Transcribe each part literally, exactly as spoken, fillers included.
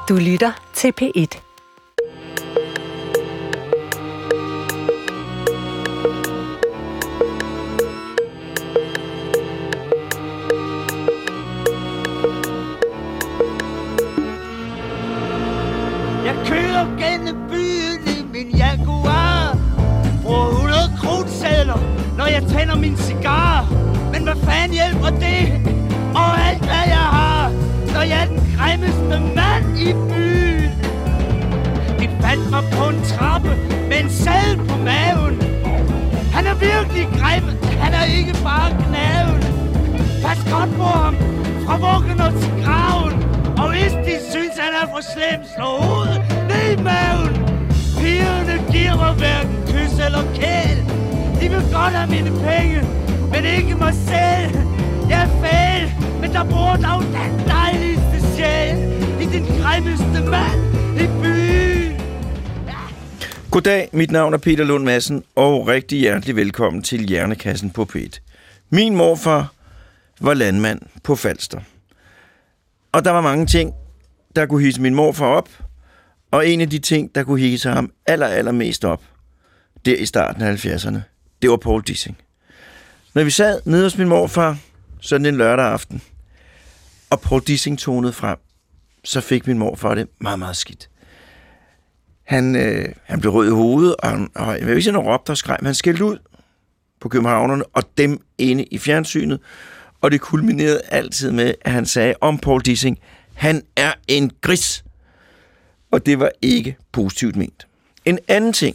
Du lytter til P et. Jeg kører gennem byen i min Jaguar. Bruger hundrede kronesedler, når jeg tænder min cigar. Men hvad fanden hjælper det? Og alt hvad jeg har, når jeg er den grimmeste mand i byen. Det faldt mig på en trappe med en sadel på maven. Han er virkelig grim, han er ikke bare knaven. Pas godt på ham, fra vuggen og til graven. Og hvis de synes, han er for slem, slå hovedet ned i maven. Pigerne giver mig hverken kys eller kæl. De vil godt have mine penge, men ikke mig selv. Jeg er fæl, men der bor dog den dejligste sjæl i den grimmeste mand i byen. Ja. Goddag, mit navn er Peter Lund Madsen, og rigtig hjertelig velkommen til Hjernekassen på P et. Min morfar var landmand på Falster. Og der var mange ting, der kunne hisse min morfar op, og en af de ting, der kunne hisse ham aller, aller mest op, der i starten af halvfjerdserne, det var Poul Dissing. Når vi sad nede hos min morfar, sådan en lørdag aften, og Poul Dissing tonede frem, så fik min morfar det meget, meget skidt. Han, øh, han blev rød i hovedet, og, han, og jeg vil ikke sige, han råbte og skreg, men han skældte ud på københavnerne, og dem inde i fjernsynet, og det kulminerede altid med, at han sagde om Poul Dissing, han er en gris. Og det var ikke positivt ment. En anden ting,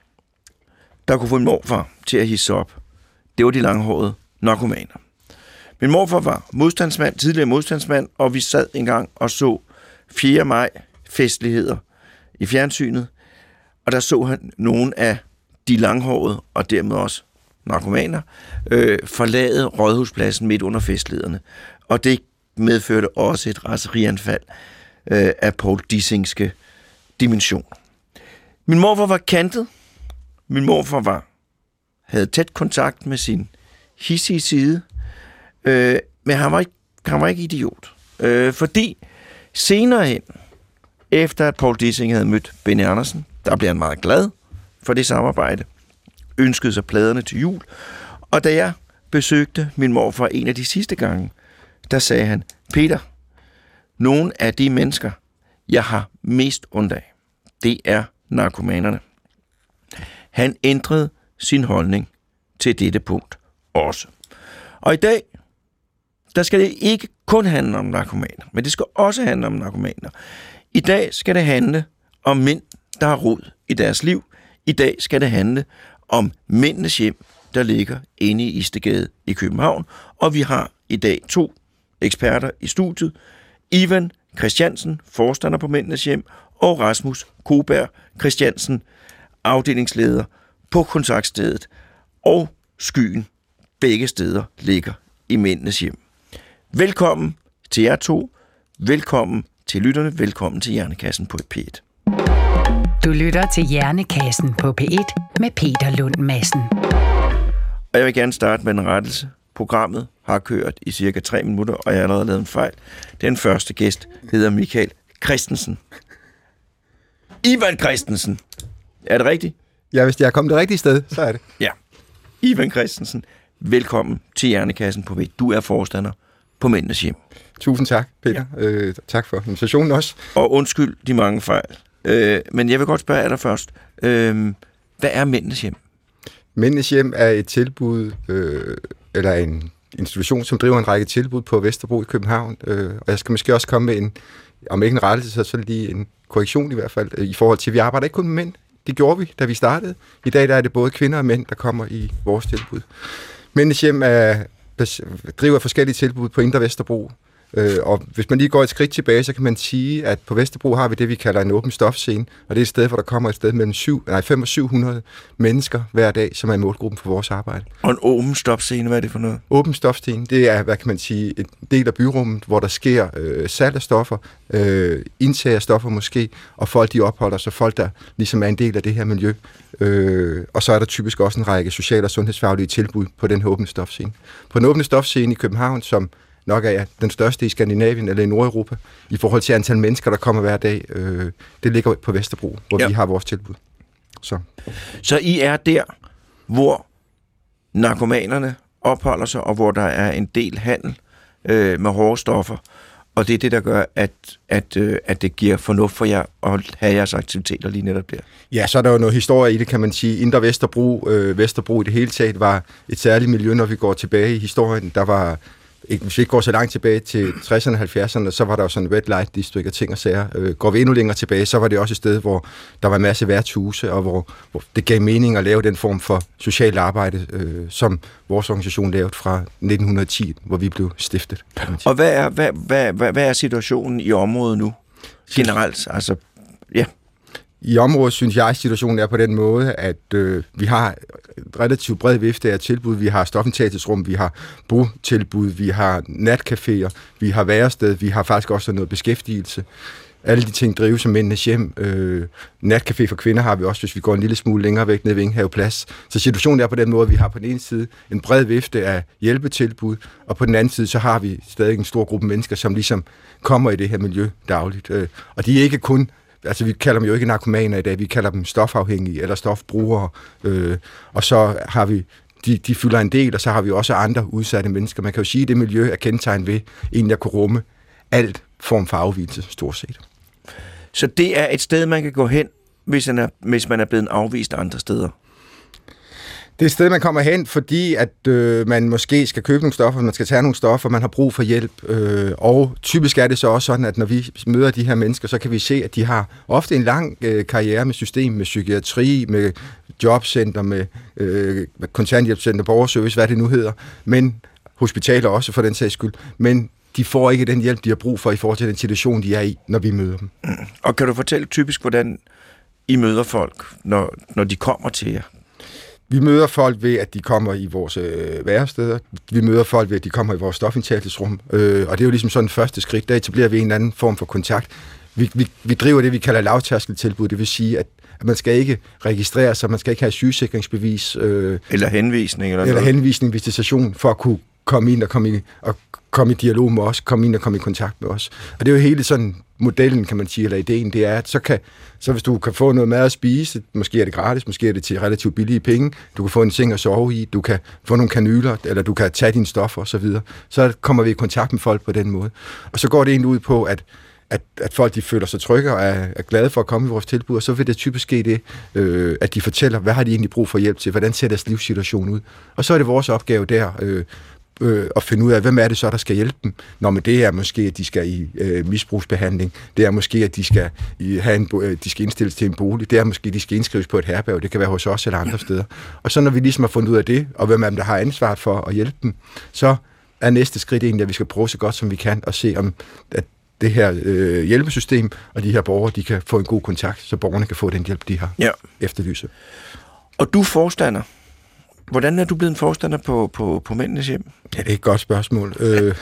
der kunne få min morfar til at hisse op, det var de langhårede narkomaner. Min morfar var modstandsmand, tidligere modstandsmand, og vi sad engang og så fjerde maj festligheder i fjernsynet, og der så han nogle af de langhårede, og dermed også narkomaner, øh, forlade Rådhuspladsen midt under festlighederne. Og det medførte også et raserianfald øh, af Poul Dissingske dimension. Min morfar var kantet. Min morfar var, havde tæt kontakt med sin hissige side, øh, men han var ikke, han var ikke idiot. Øh, fordi senere hen, efter at Poul Dissing havde mødt Benny Andersen, der blev han meget glad for det samarbejde, ønskede sig pladerne til jul, og da jeg besøgte min morfar en af de sidste gange, der sagde han, Peter, nogle af de mennesker, jeg har mest ondt af, det er narkomanerne. Han ændrede sin holdning til dette punkt også. Og i dag, der skal det ikke kun handle om narkomaner, men det skal også handle om narkomaner. I dag skal det handle om mænd, der har rod i deres liv. I dag skal det handle om mændenes hjem, der ligger inde i Istedgade i København. Og vi har i dag to eksperter i studiet. Ivan Christiansen, forstander på Mændenes Hjem, og Rasmus Koberg Christiansen, afdelingsleder på kontaktstedet. Og Skyen, begge steder ligger i Mændenes Hjem. Velkommen til jer to. Velkommen til lytterne. Velkommen til Hjernekassen på P et. Du lytter til Hjernekassen på P et med Peter Lund Madsen. Og jeg vil gerne starte med en rettelse. Programmet har kørt i cirka tre minutter, og jeg har allerede lavet en fejl. Den første gæst hedder Michael Christensen. Ivan Christensen. Er det rigtigt? Ja, hvis jeg er kommet det rigtige sted, så er det. Ja. Ivan Christensen, velkommen til Hjernekassen på P et. Du er forstander på Mændenes Hjem. Tusind tak, Peter. Ja. Øh, tak for invitationen også. Og undskyld de mange fejl. Øh, men jeg vil godt spørge dig først. Øh, hvad er Mændenes Hjem? Mændenes Hjem er et tilbud, øh, eller en institution, som driver en række tilbud på Vesterbro i København. Øh, og jeg skal måske også komme med en, om ikke en rettelse, så lige en korrektion i hvert fald, øh, i forhold til, at vi arbejder ikke kun med mænd. Det gjorde vi, da vi startede. I dag der er det både kvinder og mænd, der kommer i vores tilbud. Mændenes Hjem er, driver forskellige tilbud på Indre Vesterbro. Øh, og hvis man lige går et skridt tilbage, så kan man sige, at på Vesterbro har vi det, vi kalder en åben stofscene, og det er et sted, hvor der kommer et sted mellem syv, nej, fem og syv hundrede mennesker hver dag, som er i målgruppen for vores arbejde. Og en åben stofscene, hvad er det for noget? Åben stofscene, det er, hvad kan man sige, en del af byrummet, hvor der sker øh, salg af stoffer, øh, indtag af stoffer måske, og folk de opholder sig, folk der ligesom er en del af det her miljø. Øh, og så er der typisk også en række social- og sundhedsfaglige tilbud på den åbne stofscene. På den åbne stofscene i København, som nok er den største i Skandinavien eller i Nordeuropa, i forhold til antal mennesker, der kommer hver dag. Øh, det ligger på Vesterbro, hvor ja. vi har vores tilbud. Så. Så I er der, hvor narkomanerne opholder sig, og hvor der er en del handel øh, med hårde stoffer, og det er det, der gør, at, at, øh, at det giver fornuft for jer at have jeres aktiviteter lige netop der. Ja, så er der jo noget historie i det, kan man sige. Indre Vesterbro, øh, Vesterbro i det hele taget, var et særligt miljø, når vi går tilbage i historien. Der var, hvis vi ikke går så langt tilbage til tresserne og halvfjerdserne, så var der jo sådan Red Light District og ting og sager. Øh, går vi endnu længere tilbage, så var det også et sted, hvor der var en masse værtshuse, og hvor, hvor det gav mening at lave den form for socialt arbejde, øh, som vores organisation lavede fra nitten ti, hvor vi blev stiftet. Og hvad er, hvad, hvad, hvad, hvad er situationen i området nu? Generelt, altså, ja. I området synes jeg, at situationen er på den måde, at øh, vi har et relativt bred vifte af tilbud. Vi har stofindtagelsesrum, vi har botilbud, vi har natcaféer, vi har værested, vi har faktisk også noget beskæftigelse. Alle de ting drives som mændenes hjem. Øh, natcafé for kvinder har vi også, hvis vi går en lille smule længere væk ned ved Ingenhav Plads. Så situationen er på den måde, at vi har på den ene side en bred vifte af hjælpetilbud, og på den anden side, så har vi stadig en stor gruppe mennesker, som ligesom kommer i det her miljø dagligt. Øh, og de er ikke kun Altså, vi kalder dem jo ikke narkomaner i dag, vi kalder dem stofafhængige eller stofbrugere. Øh, og så har vi, de, de fylder en del, og så har vi også andre udsatte mennesker. Man kan jo sige, at det miljø er kendetegnet ved, en der kunne rumme alt form for afvigelse, stort set. Så det er et sted, man kan gå hen, hvis man er, hvis man er blevet afvist andre steder? Det er et sted, man kommer hen, fordi at øh, man måske skal købe nogle stoffer, man skal tage nogle stoffer, man har brug for hjælp. Øh, og typisk er det så også sådan, at når vi møder de her mennesker, så kan vi se, at de har ofte en lang øh, karriere med system, med psykiatri, med jobcenter, med, øh, med kontanthjælpscenter, borgerservice, hvad det nu hedder, men hospitaler også for den sags skyld. Men de får ikke den hjælp, de har brug for i forhold til den situation, de er i, når vi møder dem. Og kan du fortælle typisk, hvordan I møder folk, når, når de kommer til jer? Vi møder folk ved, at de kommer i vores øh, væresteder. Vi møder folk ved, at de kommer i vores stofindtagelsesrum. Øh, og det er jo ligesom sådan et første skridt. Der etablerer vi en anden form for kontakt. Vi, vi, vi driver det, vi kalder lavtærskeltilbud. Det vil sige, at, at man skal ikke registrere sig, man skal ikke have sygesikringsbevis. Øh, eller henvisning. Eller, eller henvisning, visitation, for at kunne komme ind og komme i, og komme i dialog med os, komme ind og komme i kontakt med os. Og det er jo hele sådan modellen, kan man sige, eller ideen, det er, at så, kan, så hvis du kan få noget mad at spise, måske er det gratis, måske er det til relativt billige penge, du kan få en seng at sove i, du kan få nogle kanyler, eller du kan tage dine stoffer osv., så, videre. Så kommer vi i kontakt med folk på den måde. Og så går det egentlig ud på, at At, at folk de føler sig trygge og er, er glade for at komme i vores tilbud, og så vil det typisk ske det, øh, at de fortæller, hvad har de egentlig brug for hjælp til, hvordan ser deres livssituation ud. Og så er det vores opgave der, øh, øh, at finde ud af, hvem er det så, der skal hjælpe dem. Nå, men det er måske, at de skal i øh, misbrugsbehandling, det er måske, at de skal, i, have en, øh, de skal indstilles til en bolig, det er måske, at de skal indskrives på et herberg, det kan være hos os eller andre steder. Og så når vi ligesom har fundet ud af det, og hvem er dem, der har ansvaret for at hjælpe dem, så er næste skridt egentlig, at vi skal prøve så godt, som vi kan, og se om, at det her øh, hjælpesystem, og de her borgere, de kan få en god kontakt, så borgerne kan få den hjælp, de har ja. efterlyst. Og du er forstander. Hvordan er du blevet en forstander på, på, på Mændenes Hjem? Ja, det er et godt spørgsmål. Øh,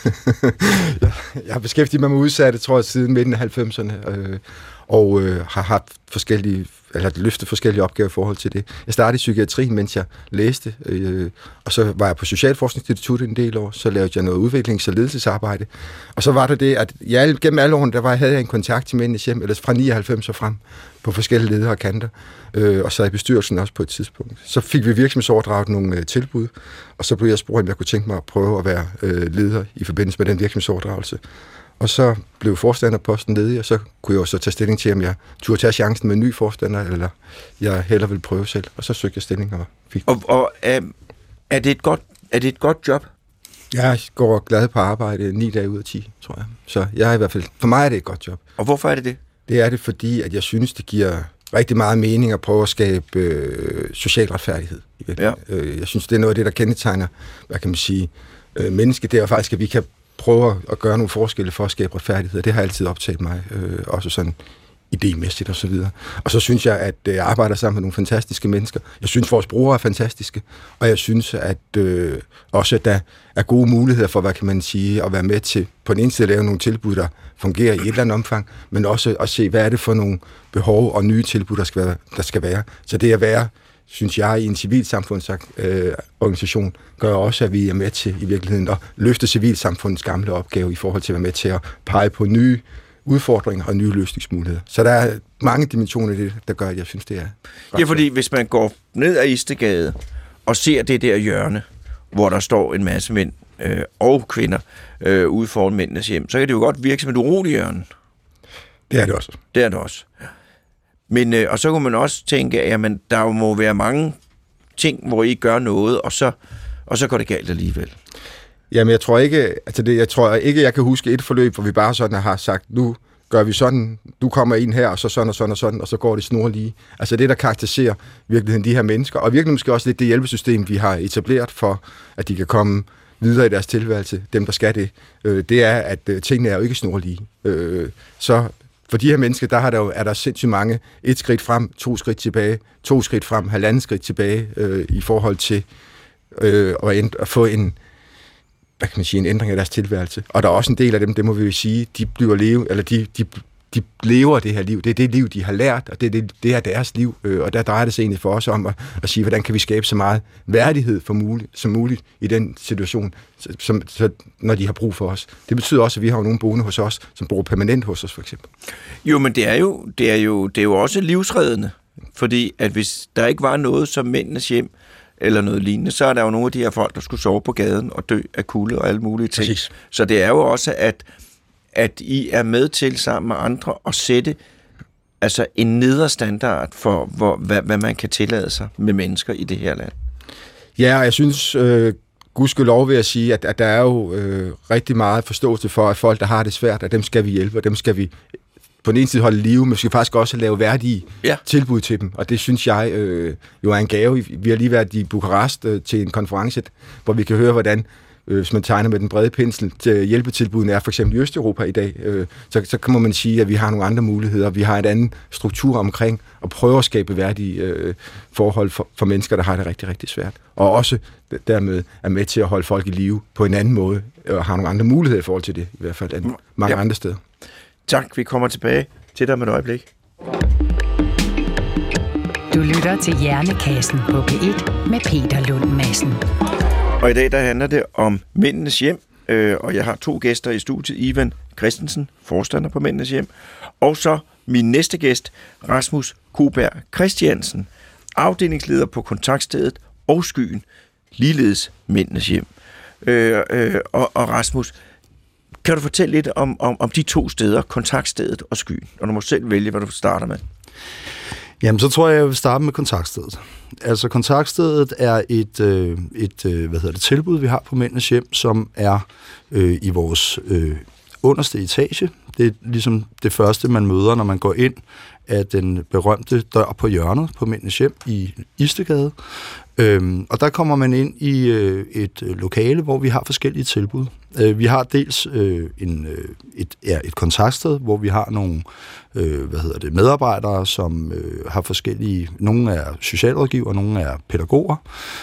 jeg har beskæftiget mig med udsatte, tror jeg, siden midten af halvfemserne, øh, og øh, har haft forskellige, eller løftet forskellige opgaver i forhold til det. Jeg startede i psykiatrien, mens jeg læste, øh, og så var jeg på Socialforskningsinstituttet en del år, så lavede jeg noget udviklings- og ledelsesarbejde. Og så var det det, at jeg, gennem alle årene, der var, havde jeg en kontakt til Mændenes Hjem, eller fra nioghalvfems og frem, på forskellige ledere og kanter, øh, og så i bestyrelsen også på et tidspunkt. Så fik vi virksomhedsoverdraget nogle øh, tilbud, og så blev jeg spurgt, om jeg kunne tænke mig at prøve at være øh, leder i forbindelse med den virksomhedsoverdragelse. Og så blev forstanderposten ledig, og så kunne jeg jo så tage stilling til, om jeg turde tage chancen med en ny forstander, eller jeg hellere ville prøve selv. Og så søgte jeg stilling og fik Og, og er, er, det et godt, er det et godt job? Jeg går glad på arbejde ni dage ud af ti, tror jeg. Så jeg er i hvert fald, for mig er det et godt job. Og hvorfor er det det? Det er det, fordi at jeg synes, det giver rigtig meget mening at prøve at skabe øh, social retfærdighed. Ja. Øh, jeg synes, det er noget af det, der kendetegner, hvad kan man sige, øh, mennesket. Det er faktisk, at vi kan prøve at gøre nogle forskelle for at skabe retfærdighed. Det har altid optaget mig, øh, også sådan idémæssigt og så videre. Og så synes jeg, at jeg arbejder sammen med nogle fantastiske mennesker. Jeg synes, vores brugere er fantastiske, og jeg synes, at øh, også at der er gode muligheder for, hvad kan man sige, at være med til på den ene side at lave nogle tilbud, der fungerer i et eller andet omfang, men også at se, hvad er det for nogle behov og nye tilbud, der skal være. Der skal være. Så det at være synes jeg, i en civilsamfundsorganisation, gør også, at vi er med til i virkeligheden at løfte civilsamfundets gamle opgave i forhold til at være med til at pege på nye udfordringer og nye løsningsmuligheder. Så der er mange dimensioner i det, der gør, at jeg synes, det er Ja, fordi hvis man går ned ad Istedgade og ser det der hjørne, hvor der står en masse mænd øh, og kvinder øh, ude foran mændenes hjem, så kan det jo godt virke som et uroligt hjørne. Det er det også. Det er det også. Men, øh, og så kunne man også tænke, at jamen, der må være mange ting, hvor I gør noget, og så, og så går det galt alligevel. Jamen, jeg tror ikke, altså det, jeg tror ikke, jeg kan huske et forløb, hvor vi bare sådan har sagt, nu gør vi sådan, du kommer ind her, og så sådan og sådan og sådan, og så går det snorlige. Altså det, der karakteriserer virkeligheden de her mennesker, og virkelig måske også lidt det hjælpesystem, vi har etableret for, at de kan komme videre i deres tilværelse, dem der skal det, øh, det er, at øh, tingene er jo ikke snorlige. Øh, så for de her mennesker, der, har der jo, er der sindssygt mange et skridt frem, to skridt tilbage, to skridt frem, halvanden skridt tilbage, øh, i forhold til øh, at, end, at få en hvad kan man sige, en ændring af deres tilværelse. Og der er også en del af dem, det må vi jo sige, de bliver leve, eller de, de, de lever det her liv. Det er det liv, de har lært, og det, det, det er deres liv. Og der drejer det sig egentlig for os om at, at sige, hvordan kan vi skabe så meget værdighed for muligt, som muligt i den situation, som, så, når de har brug for os. Det betyder også, at vi har nogle boende hos os, som bor permanent hos os, for eksempel. Jo, men det er jo, det er jo, det er jo også livsreddende, fordi at hvis der ikke var noget som mændenes hjem, eller noget lignende, så er der jo nogle af de her folk, der skulle sove på gaden og dø af kulde og alle mulige ting. Præcis. Så det er jo også, at, at I er med til sammen med andre at sætte altså en nedre standard for, hvor, hvad, hvad man kan tillade sig med mennesker i det her land. Ja, og jeg synes, øh, gudskelov vil jeg sige, at, at der er jo øh, rigtig meget forståelse for, at folk, der har det svært, at dem skal vi hjælpe, og dem skal vi på den ene side holde live, men vi skal faktisk også lave værdige ja. tilbud til dem, og det synes jeg øh, jo er en gave. Vi har lige været i Bukarest øh, til en konference, hvor vi kan høre, hvordan, øh, hvis man tegner med den brede pensel, til hjælpetilbudene er for eksempel i Østeuropa i dag, øh, så, så kan man sige, at vi har nogle andre muligheder, vi har et andet struktur omkring at prøve at skabe værdige øh, forhold for, for mennesker, der har det rigtig, rigtig svært, og også dermed er med til at holde folk i live på en anden måde, og har nogle andre muligheder i forhold til det, i hvert fald end mange ja. andre steder. Tak, vi kommer tilbage til dig om et øjeblik. Du lytter til Hjernekassen på P et med Peter Lund Madsen. Og i dag der handler det om Mændenes Hjem, øh, og jeg har to gæster i studiet. Ivan Christensen, forstander på Mændenes Hjem, og så min næste gæst, Rasmus Koberg Christiansen, afdelingsleder på Kontaktstedet og Skyen, ligeledes Mændenes Hjem. Øh, øh, og, og Rasmus, kan du fortælle lidt om, om, om de to steder, Kontaktstedet og Skyen? Og du må selv vælge, hvad du starter med. Jamen, så tror jeg, jeg vil starte med Kontaktstedet. Altså, Kontaktstedet er et, øh, et øh, hvad hedder det, tilbud, vi har på Mændenes Hjem, som er øh, i vores øh, underste etage. Det er ligesom det første, man møder, når man går ind af den berømte dør på hjørnet på Mændenes Hjem i Istedgade. Øhm, og der kommer man ind i øh, et lokale, hvor vi har forskellige tilbud. Øh, vi har dels øh, en, øh, et, ja, et kontaktsted, hvor vi har nogle øh, hvad hedder det, medarbejdere, som øh, har forskellige. Nogle er socialrådgivere, nogle er pædagoger.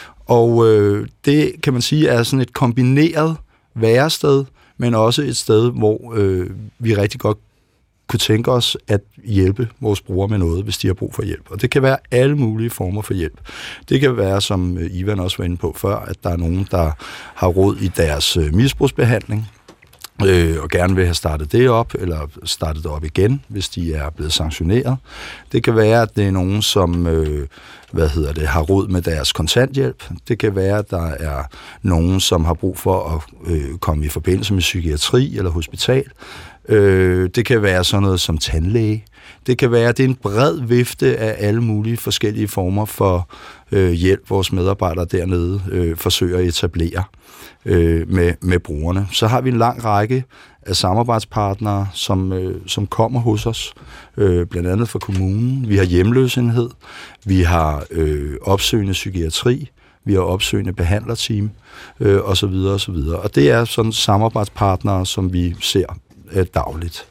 Og øh, det kan man sige er sådan et kombineret værested, men også et sted, hvor øh, vi rigtig godt kunne tænke os at hjælpe vores brugere med noget, hvis de har brug for hjælp. Og det kan være alle mulige former for hjælp. Det kan være, som Ivan også var inde på før, at der er nogen, der har råd i deres misbrugsbehandling, øh, og gerne vil have startet det op, eller startet det op igen, hvis de er blevet sanktioneret. Det kan være, at det er nogen, som øh, hvad hedder det, har råd med deres kontanthjælp. Det kan være, at der er nogen, som har brug for at øh, komme i forbindelse med psykiatri eller hospital. Øh, det kan være sådan noget som tandlæge. Det kan være, at det er en bred vifte af alle mulige forskellige former for øh, hjælp, vores medarbejdere dernede øh, forsøger at etablere øh, med, med brugerne. Så har vi en lang række af samarbejdspartnere, som, øh, som kommer hos os, øh, blandt andet fra kommunen. Vi har hjemløsenhed, vi har øh, opsøgende psykiatri, vi har opsøgende behandlerteam, øh, osv. osv. Og det er sådan samarbejdspartnere, som vi ser øh, dagligt.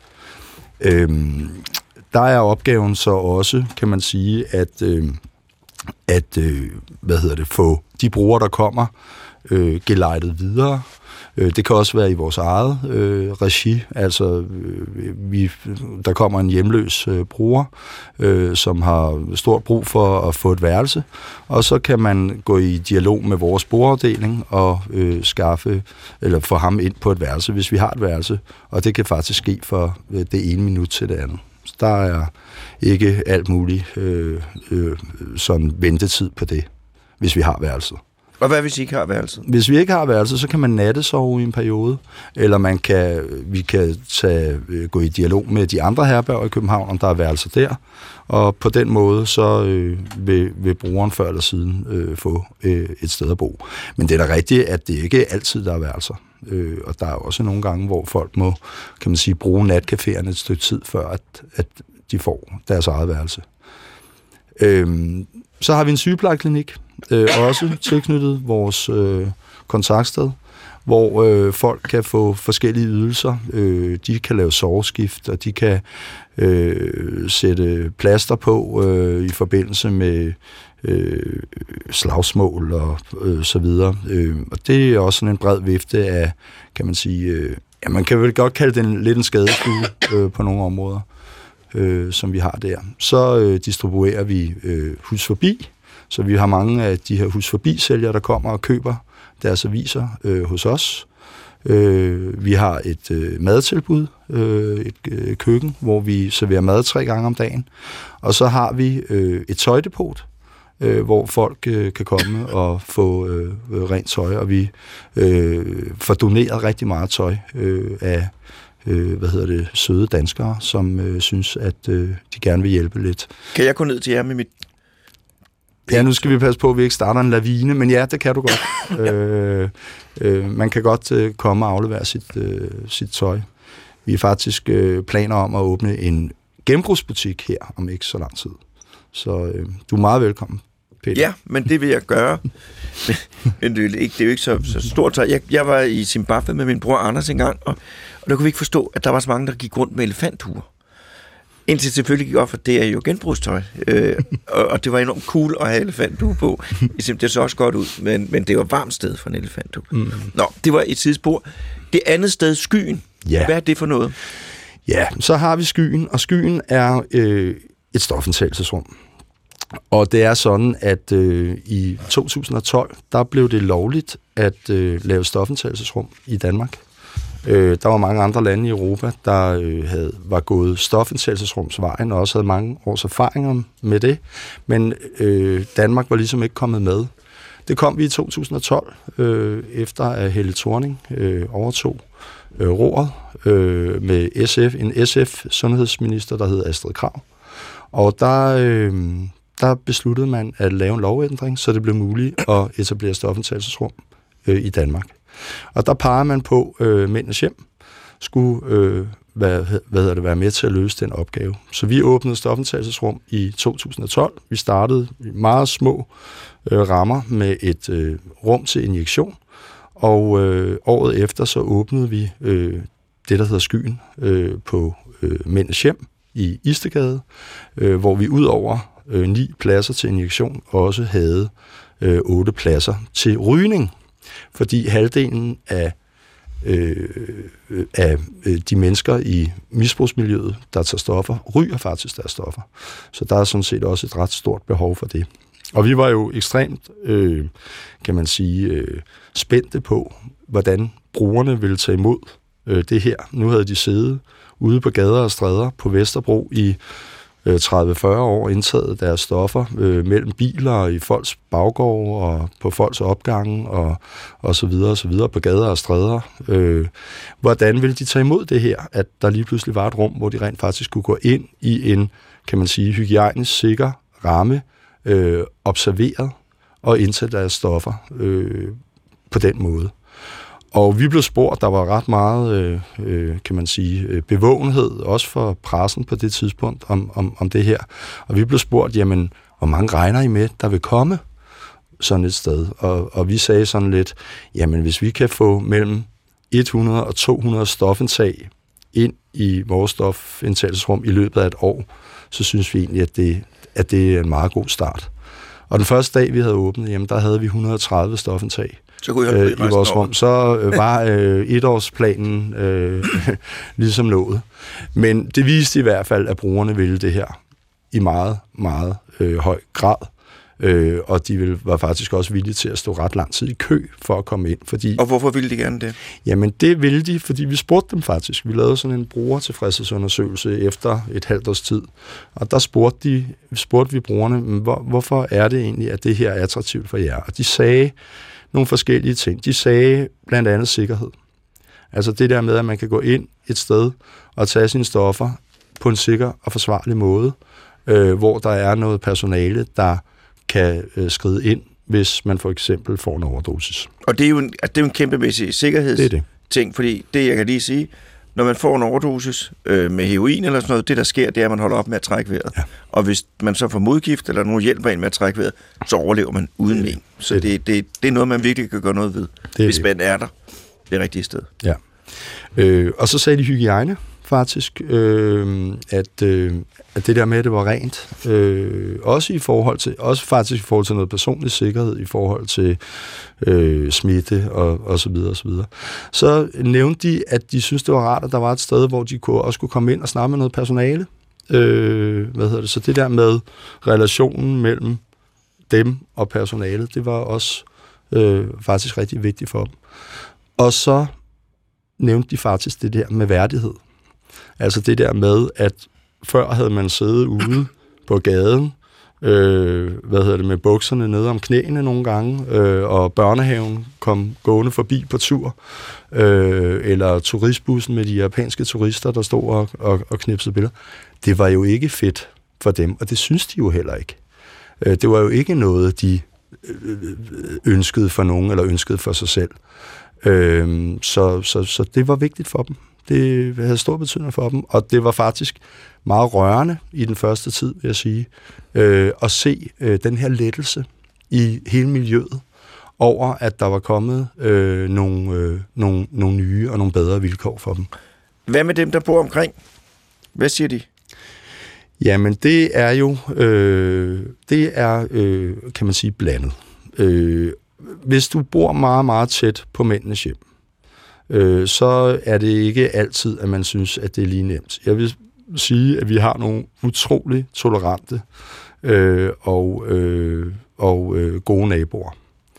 Øhm, der er opgaven så også, kan man sige, at, øh, at øh, hvad hedder det, få de brugere, der kommer, øh, gelejtet videre. Det kan også være i vores eget øh, regi, altså øh, vi, der kommer en hjemløs øh, bruger, øh, som har stort brug for at få et værelse, og så kan man gå i dialog med vores brugerafdeling og øh, skaffe, eller få ham ind på et værelse, hvis vi har et værelse, og det kan faktisk ske for øh, det ene minut til det andet. Så der er ikke alt muligt øh, øh, sådan ventetid på det, hvis vi har værelset. Og hvad hvis I ikke har værelset? Hvis vi ikke har værelset, så kan man nattesove i en periode, eller man kan, vi kan tage, gå i dialog med de andre herberger i København, om der er værelser der, og på den måde så øh, vil, vil brugeren før eller siden øh, få øh, et sted at bo. Men det er da rigtigt, at det ikke er altid, der er værelser. Øh, og der er også nogle gange, hvor folk må, kan man sige, bruge natcaféerne et stykke tid, før at, at de får deres eget værelse. Øh, så har vi en sygeplejeklinik, Øh, også tilknyttet vores øh, kontaktsted, hvor øh, folk kan få forskellige ydelser. Øh, de kan lave soveskift, og de kan øh, sætte plaster på øh, i forbindelse med øh, slagsmål og øh, så videre. Øh, og det er også sådan en bred vifte af, kan man sige, øh, ja, man kan vel godt kalde det en, lidt en skadestue øh, på nogle områder, øh, som vi har der. Så øh, distribuerer vi øh, Hus Forbi. Så vi har mange af de her Hus Forbi-sælgere, der kommer og køber deres aviser øh, hos os. Øh, vi har et øh, madtilbud, øh, et øh, køkken, hvor vi serverer mad tre gange om dagen. Og så har vi øh, et tøjdepot, øh, hvor folk øh, kan komme og få øh, rent tøj. Og vi øh, får doneret rigtig meget tøj øh, af øh, hvad hedder det, søde danskere, som øh, synes, at øh, de gerne vil hjælpe lidt. Kan jeg gå ned til jer med mit... Ja, nu skal vi passe på, at vi ikke starter en lavine, men ja, det kan du godt. øh, øh, man kan godt øh, komme og aflevere sit, øh, sit tøj. Vi har faktisk øh, planer om at åbne en genbrugsbutik her om ikke så lang tid. Så øh, du er meget velkommen, Peter. Ja, men det vil jeg gøre. men det er, ikke, det er jo ikke så, så stort. Jeg, jeg var i Zimbabwe med min bror Anders engang, og, og der kunne vi ikke forstå, at der var så mange, der gik rundt med elefanthuer. Indtil selvfølgelig gik op, for det er jo genbrugstøj. Øh, og, og det var enormt cool at have elefanthue på. Det så også godt ud, men, men det var et varmt sted for en elefanthue. Mm. Nå, det var et sidespor. Det andet sted, Skyen. Ja. Hvad er det for noget? Ja, så har vi Skyen, og Skyen er øh, et stofindtagelsesrum. Og det er sådan, at øh, i to tusind og tolv, der blev det lovligt at øh, lave stofindtagelsesrum i Danmark. Øh, der var mange andre lande i Europa, der øh, havde, var gået stofindtagelsesrumsvejen og også havde mange års erfaringer med det. Men øh, Danmark var ligesom ikke kommet med. Det kom vi i to tusind og tolv, øh, efter at Helle Thorning øh, overtog øh, roret øh, med S F, en S F-sundhedsminister, der hed Astrid Krag. Og der, øh, der besluttede man at lave en lovændring, så det blev muligt at etablere stofindtagelsesrum øh, i Danmark. Og der peger man på, at øh, Mændenes Hjem skulle øh, hvad, hvad hedder det, være med til at løse den opgave. Så vi åbnede stofindtagelsesrum i to tusind og tolv. Vi startede i meget små øh, rammer med et øh, rum til injektion, og øh, året efter så åbnede vi øh, det, der hedder Skyen øh, på øh, Mændenes Hjem i Istegade, øh, hvor vi ud over øh, ni pladser til injektion også havde øh, otte pladser til rygning. Fordi halvdelen af, øh, af de mennesker i misbrugsmiljøet, der tager stoffer, ryger faktisk deres stoffer. Så der er sådan set også et ret stort behov for det. Og vi var jo ekstremt, øh, kan man sige, øh, spændte på, hvordan brugerne ville tage imod øh, det her. Nu havde de siddet ude på gader og stræder på Vesterbro i tredive til fyrre år, indtaget deres stoffer øh, mellem biler og i folks baggård og på folks opgange og, og så videre og så videre på gader og stræder. Øh, hvordan ville de tage imod det her, at der lige pludselig var et rum, hvor de rent faktisk kunne gå ind i en, kan man sige, hygiejnisk sikker ramme, øh, observeret og indtage deres stoffer øh, på den måde. Og vi blev spurgt, der var ret meget, øh, kan man sige, bevågenhed, også for pressen på det tidspunkt, om, om, om det her. Og vi blev spurgt, jamen, hvor mange regner I med, der vil komme sådan et sted? Og, og vi sagde sådan lidt, jamen, hvis vi kan få mellem hundrede og to hundrede stofindtag ind i vores stofindtagelsesrum i løbet af et år, så synes vi egentlig, at det, at det er en meget god start. Og den første dag, vi havde åbnet, jamen, der havde vi et hundrede og tredive stofindtag så kunne I, øh, i vores rum. Så øh, var øh, etårsplanen øh, ligesom nået. Men det viste i hvert fald, at brugerne ville det her i meget, meget øh, høj grad. Øh, og de ville, var faktisk også villige til at stå ret lang tid i kø for at komme ind. Fordi, og hvorfor ville de gerne det? Jamen det ville de, fordi vi spurgte dem faktisk. Vi lavede sådan en brugertilfredshedsundersøgelse efter et halvt års tid. Og der spurgte, de, spurgte vi brugerne, hvor, hvorfor er det egentlig, at det her er attraktivt for jer? Og de sagde nogle forskellige ting. De sagde blandt andet sikkerhed. Altså det der med, at man kan gå ind et sted og tage sine stoffer på en sikker og forsvarlig måde, øh, hvor der er noget personale, der kan øh, skride ind, hvis man for eksempel får en overdosis. Og det er jo en, det er jo en kæmpemæssig sikkerhedsting, det det. Fordi det, jeg kan lige sige, når man får en overdosis øh, med heroin eller sådan noget, det der sker, det er, at man holder op med at trække vejret. Ja. Og hvis man så får modgift, eller nogen hjælper en med at trække vejret, så overlever man uden men. Så det, det, det, det er noget, man virkelig kan gøre noget ved, det hvis det. man er der det rigtige sted. Ja. Øh, og så sagde de hygiejne, faktisk, øh, at, øh, at det der med, at det var rent, øh, også i forhold til, også faktisk i forhold til noget personlig sikkerhed, i forhold til øh, smitte og, og så videre og så videre. Så nævnte de, at de synes det var rart, at der var et sted, hvor de kunne, også kunne komme ind og snakke med noget personale. Øh, hvad hedder det? Så det der med relationen mellem dem og personalet, det var også øh, faktisk rigtig vigtigt for dem. Og så nævnte de faktisk det der med værdighed. Altså det der med, at før havde man siddet ude på gaden, øh, hvad hedder det, med bukserne nede om knæene nogle gange, øh, og børnehaven kom gående forbi på tur, øh, eller turistbussen med de japanske turister, der stod og, og, og knipsede billeder. Det var jo ikke fedt for dem, og det synes de jo heller ikke. Øh, det var jo ikke noget, de ønskede for nogen, eller ønskede for sig selv. Øh, så, så, så det var vigtigt for dem. Det havde stor betydning for dem, og det var faktisk meget rørende i den første tid, vil jeg sige, øh, at se øh, den her lettelse i hele miljøet over, at der var kommet øh, nogle, øh, nogle, nogle nye og nogle bedre vilkår for dem. Hvad med dem, der bor omkring? Hvad siger de? Jamen, det er jo, øh, det er, øh, kan man sige, blandet. Øh, hvis du bor meget, meget tæt på mændenes hjem, øh, så er det ikke altid, at man synes, at det er lige nemt. Jeg vil sige, at vi har nogle utrolig tolerante øh, og, øh, og øh, gode naboer,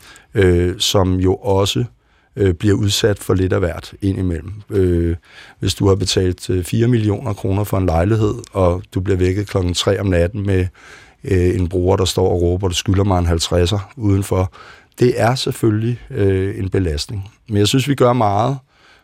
øh, som jo også øh, bliver udsat for lidt af hvert indimellem. Øh, hvis du har betalt øh, fire millioner kroner for en lejlighed, og du bliver vækket klokken tre om natten med øh, en bruger, der står og råber, du skylder mig en halvtredser udenfor, det er selvfølgelig øh, en belastning. Men jeg synes, vi gør meget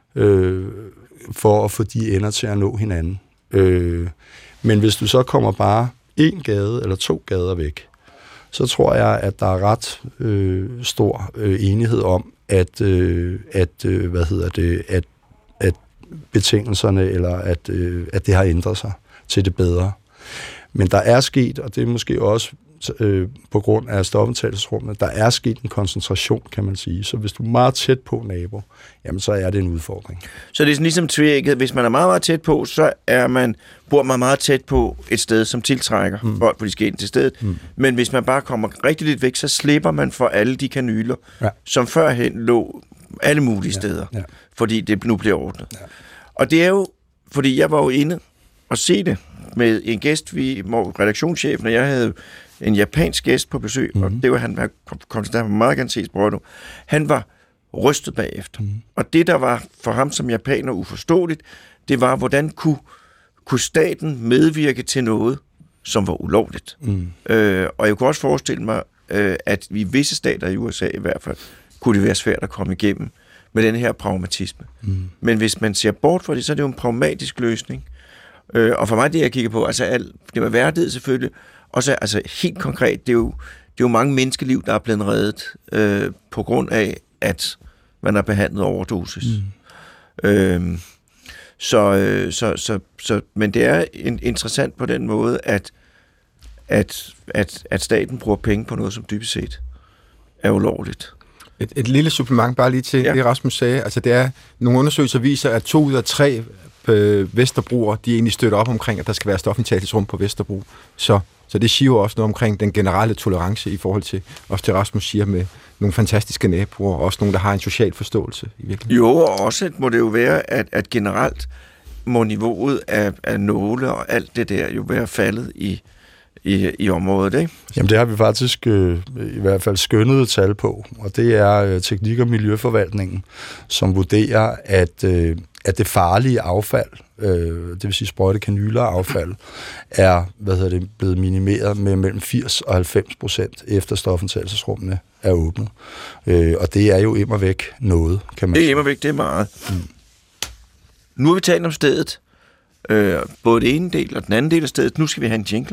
øh, for at få de ender til at nå hinanden. Øh, men hvis du så kommer bare en gade eller to gader væk, så tror jeg, at der er ret øh, stor øh, enighed om, at, øh, at øh, hvad hedder det, at, at betingelserne eller at, øh, at det har ændret sig til det bedre. Men der er sket, og det er måske også øh, på grund af stofindtagelsesrummene, der er sket en koncentration, kan man sige. Så hvis du er meget tæt på nabo, jamen så er det en udfordring. Så det er sådan ligesom tvækket. Hvis man er meget, meget tæt på, så er man, bor man meget tæt på et sted, som tiltrækker mm. folk, hvor de skal ind til stedet. Mm. Men hvis man bare kommer rigtig lidt væk, så slipper man for alle de kanyler, ja. som førhen lå alle mulige ja. steder, ja. fordi det nu bliver ordnet. Ja. Og det er jo, fordi jeg var jo inde og se det med en gæst, vi, redaktionschefen, og jeg havde en japansk gæst på besøg, mm-hmm. og det var han, der kom til, der var meget gerne ses på nu. Han var rystet bagefter. Mm-hmm. Og det, der var for ham som japaner uforståeligt, det var, hvordan kunne, kunne staten medvirke til noget, som var ulovligt. Mm. Øh, og jeg kunne også forestille mig, øh, at i visse stater i U S A i hvert fald, kunne det være svært at komme igennem med den her pragmatisme. Mm. Men hvis man ser bort fra det, så er det jo en pragmatisk løsning. Øh, og for mig, det jeg kigger på, altså alt, det var værdighed selvfølgelig, og så altså helt konkret, det er jo, det er jo mange menneskeliv, der er blevet reddet øh, på grund af, at man har behandlet overdosis. Mm. Øh, så, øh, så, så, så, men det er in, interessant på den måde, at, at, at, at staten bruger penge på noget, som dybest set er ulovligt. Et, et lille supplement bare lige til ja. det, Rasmus sagde. Altså, det er, nogle undersøgelser viser, at to ud af tre øh, Vesterbroer, de egentlig støtter op omkring, at der skal være stofindtagelsesrum på Vesterbro. Så, så det siger jo også noget omkring den generelle tolerance i forhold til, også til Rasmus siger, med nogle fantastiske naboer, og også nogle, der har en social forståelse i virkeligheden. Jo, og også må det jo være, at, at generelt må niveauet af, af nåle og alt det der jo være faldet i, i, i området, ikke? Jamen det har vi faktisk øh, i hvert fald skønnet tal på, og det er øh, Teknik- og Miljøforvaltningen, som vurderer, at, øh, at det farlige affald, øh, det vil sige sprøjtekanyler affald, er hvad hedder det, blevet minimeret med mellem firs og halvfems procent efter stofindtagelsesrummene er åbnet. Øh, og det er jo immer væk noget, kan man sige. Det er immer væk, det er meget. Mm. Nu har vi talt om stedet, øh, både det ene del og den anden del af stedet. Nu skal vi have en jingle.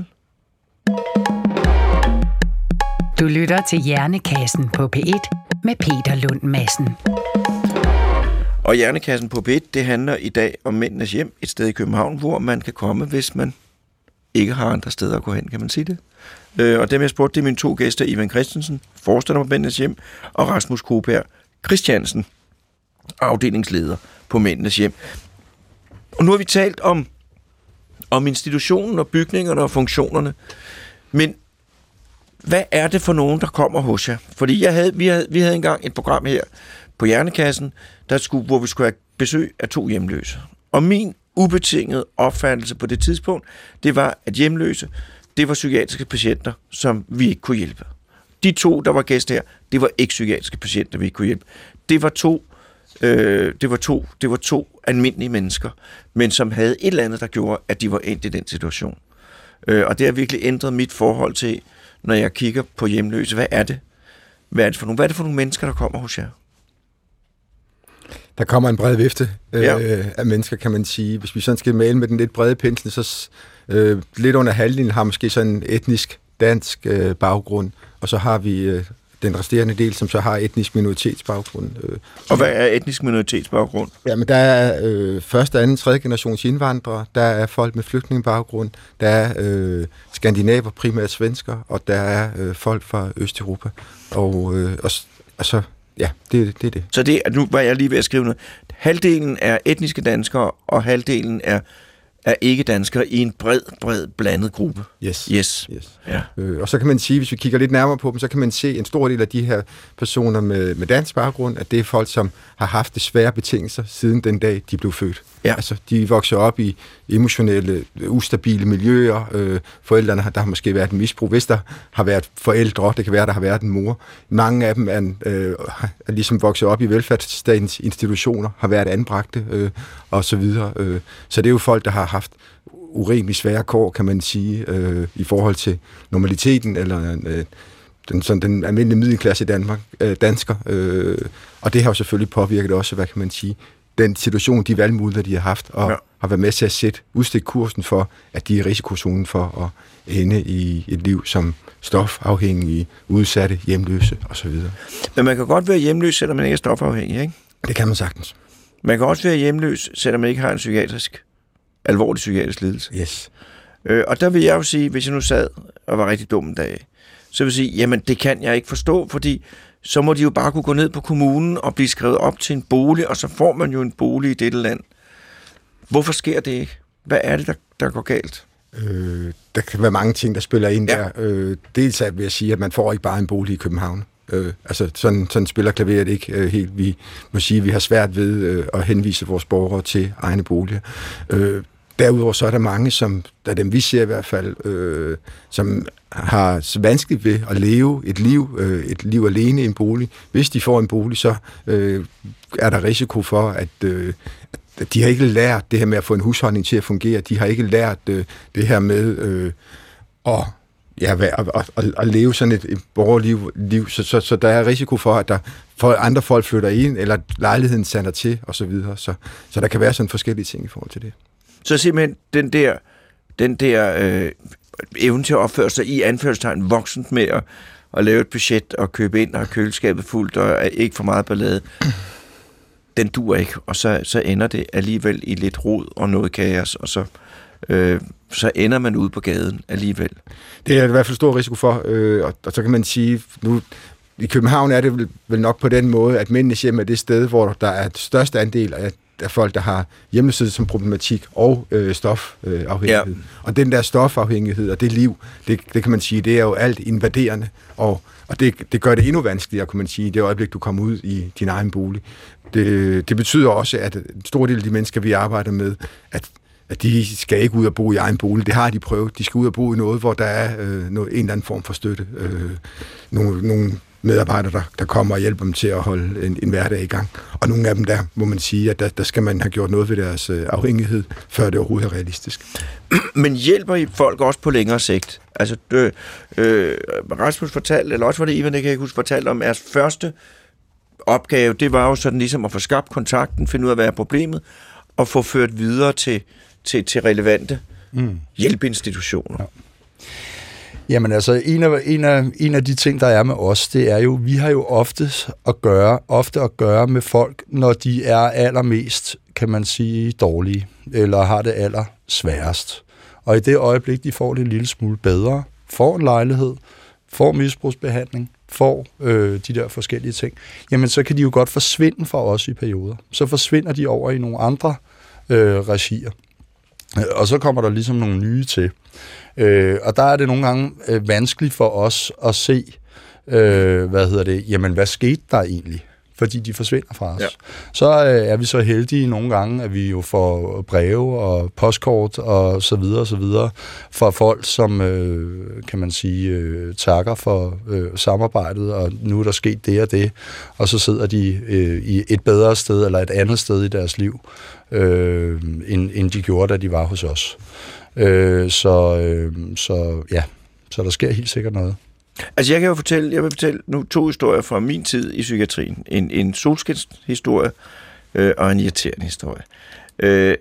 Du lytter til Hjernekassen på P et med Peter Lund Madsen. Og Hjernekassen på P et, det handler i dag om Mændenes Hjem, et sted i København, hvor man kan komme, hvis man ikke har andre steder at gå hen, kan man sige det. Øh, og dem jeg spurgte, det er mine to gæster, Ivan Christensen, forstander på Mændenes Hjem, og Rasmus Koberg Christiansen, afdelingsleder på Mændenes Hjem. Og nu har vi talt om, om institutionen og bygningerne og funktionerne, men hvad er det for nogen, der kommer hos jer? Fordi jeg havde, vi, havde, vi havde engang et program her på Hjernekassen, der skulle, hvor vi skulle have besøg af to hjemløse. Og min ubetingede opfattelse på det tidspunkt, det var, at hjemløse, det var psykiatriske patienter, som vi ikke kunne hjælpe. De to, der var gæster her, det var ikke psykiatriske patienter, vi ikke kunne hjælpe. Det var to, øh, det var to, det var to almindelige mennesker, men som havde et eller andet, der gjorde, at de var endt i den situation. Øh, og det har virkelig ændret mit forhold til, når jeg kigger på hjemløse. Hvad er det? Hvad er det for nogle, hvad er det for nogle mennesker, der kommer hos jer? Der kommer en bred vifte øh, ja. af mennesker, kan man sige. Hvis vi sådan skal male med den lidt brede pensel, så øh, lidt under halvdelen har måske sådan en etnisk dansk øh, baggrund, og så har vi øh, den resterende del, som så har etnisk minoritetsbaggrund. Øh. Og hvad er etnisk minoritetsbaggrund? Jamen, der er øh, første, anden, tredje generations indvandrere, der er folk med flygtningebaggrund, der er øh, skandinaver, primært svensker, og der er øh, folk fra Østeuropa. Og, øh, og, og så, ja, det, det er det. Så det, nu var jeg lige ved at skrive noget. Halvdelen er etniske danskere, og halvdelen er er ikke danskere i en bred, bred blandet gruppe. Yes. Yes. yes. Ja. Øh, og så kan man sige, hvis vi kigger lidt nærmere på dem, så kan man se en stor del af de her personer med, med dansk baggrund, at det er folk, som har haft det svære betingelser siden den dag, de blev født. Ja. Altså, de vokser op i emotionelle, ustabile miljøer. Øh, forældrene har, der har måske været en misbrug. Hvis der har været forældre, det kan være, der har været en mor. Mange af dem er, øh, er ligesom vokset op i velfærdsstatens institutioner, har været anbragte, øh, og så videre. Øh. Så det er jo folk, der har haft urimelig svære kår, kan man sige, øh, i forhold til normaliteten, eller øh, den, sådan, den almindelige middelklasse i Danmark, øh, dansker. Øh, og det har jo selvfølgelig påvirket også, hvad kan man sige, den situation, de valgmuligheder, de har haft, og ja. har været med til at sætte, udstikke kursen for, at de er i risikozonen for at ende i et liv som stofafhængige, udsatte, hjemløse osv. Men man kan godt være hjemløs, selvom man ikke er stofafhængig, ikke? Det kan man sagtens. Man kan også være hjemløs, selvom man ikke har en psykiatrisk, alvorlig psykiatrisk lidelse. Yes. Øh, og der vil jeg jo sige, hvis jeg nu sad og var rigtig dum en dag, så vil jeg sige, jamen det kan jeg ikke forstå, fordi så må de jo bare kunne gå ned på kommunen og blive skrevet op til en bolig, og så får man jo en bolig i dette land. Hvorfor sker det ikke? Hvad er det, der, der går galt? Øh, der kan være mange ting, der spiller ind ja. der. Øh, dels vil jeg sige, at man får ikke bare en bolig i København. Øh, altså sådan, sådan spiller klaveret ikke øh, helt. Vi må sige, at vi har svært ved øh, at henvise vores borgere til egne boliger. Øh, Derudover så er der mange, som, der dem vi ser i hvert fald, øh, som har så vanskeligt ved at leve et liv, øh, et liv alene i en bolig. Hvis de får en bolig, så øh, er der risiko for, at, øh, at de har ikke lært det her med at få en husholdning til at fungere. De har ikke lært øh, det her med øh, at, ja, at, at, at, at leve sådan et, et borgerliv. Liv. Så, så, så der er risiko for, at der for andre folk flytter ind, eller lejligheden sander til osv. Så, så, så der kan være sådan forskellige ting i forhold til det. Så simpelthen den der, den der øh, evne til at opføre sig i anførselstegn voksent med at, at lave et budget og købe ind og have køleskabet fuldt og ikke for meget ballade, den duer ikke. Og så, så ender det alligevel i lidt rod og noget kaos, og så, øh, så ender man ude på gaden alligevel. Det er i hvert fald stor risiko for, øh, og, og så kan man sige, nu i København er det vel, vel nok på den måde, at Mændenes Hjem er det sted, hvor der er største andel af af folk, der har hjemløshed som problematik og øh, stofafhængighed. Ja. Og den der stofafhængighed og det liv, det, det kan man sige, det er jo alt invaderende, og, og det, det gør det endnu vanskeligere, kan man sige, i det øjeblik, du kommer ud i din egen bolig. Det, det betyder også, at en stor del af de mennesker, vi arbejder med, at at de skal ikke ud og bo i egen bolig. Det har de prøvet. De skal ud og bo i noget, hvor der er øh, noget, en eller anden form for støtte. Øh, nogle, nogle medarbejdere, der, der kommer og hjælper dem til at holde en, en hverdag i gang. Og nogle af dem der, må man sige, at der, der skal man have gjort noget ved deres øh, afhængighed, før det overhovedet er realistisk. Men hjælper I folk også på længere sigt? Altså, øh, øh, Rasmus fortalte, eller også var det Ivan, det kan jeg ikke huske, fortalte om jeres første opgave, det var jo sådan ligesom at få skabt kontakten, finde ud af, hvad er problemet, og få ført videre til Til, til relevante mm. hjælpeinstitutioner. Ja. Jamen altså, en af, en, af, en af de ting, der er med os, det er jo, vi har jo ofte at gøre, ofte at gøre med folk, når de er allermest, kan man sige, dårlige, eller har det aller sværest. Og i det øjeblik, de får det en lille smule bedre, får en lejlighed, får misbrugsbehandling, får øh, de der forskellige ting, jamen så kan de jo godt forsvinde fra os i perioder. Så forsvinder de over i nogle andre øh, regier. Og så kommer der ligesom nogle nye til. Øh, og der er det nogle gange øh, vanskeligt for os at se, øh, hvad hedder det, jamen hvad skete der egentlig? Fordi de forsvinder fra os. Ja. Så øh, er vi så heldige nogle gange, at vi jo får breve og postkort og så videre og så videre fra folk, som øh, kan man sige øh, takker for øh, samarbejdet, og nu er der sket det og det, og så sidder de øh, i et bedre sted eller et andet sted i deres liv, øh, end, end de gjorde, da de var hos os. Øh, så, øh, så ja, så der sker helt sikkert noget. Altså jeg kan jo fortælle, jeg vil fortælle nu to historier fra min tid i psykiatrien. En, en solskinshistorie øh, og en irriterende historie. Øh,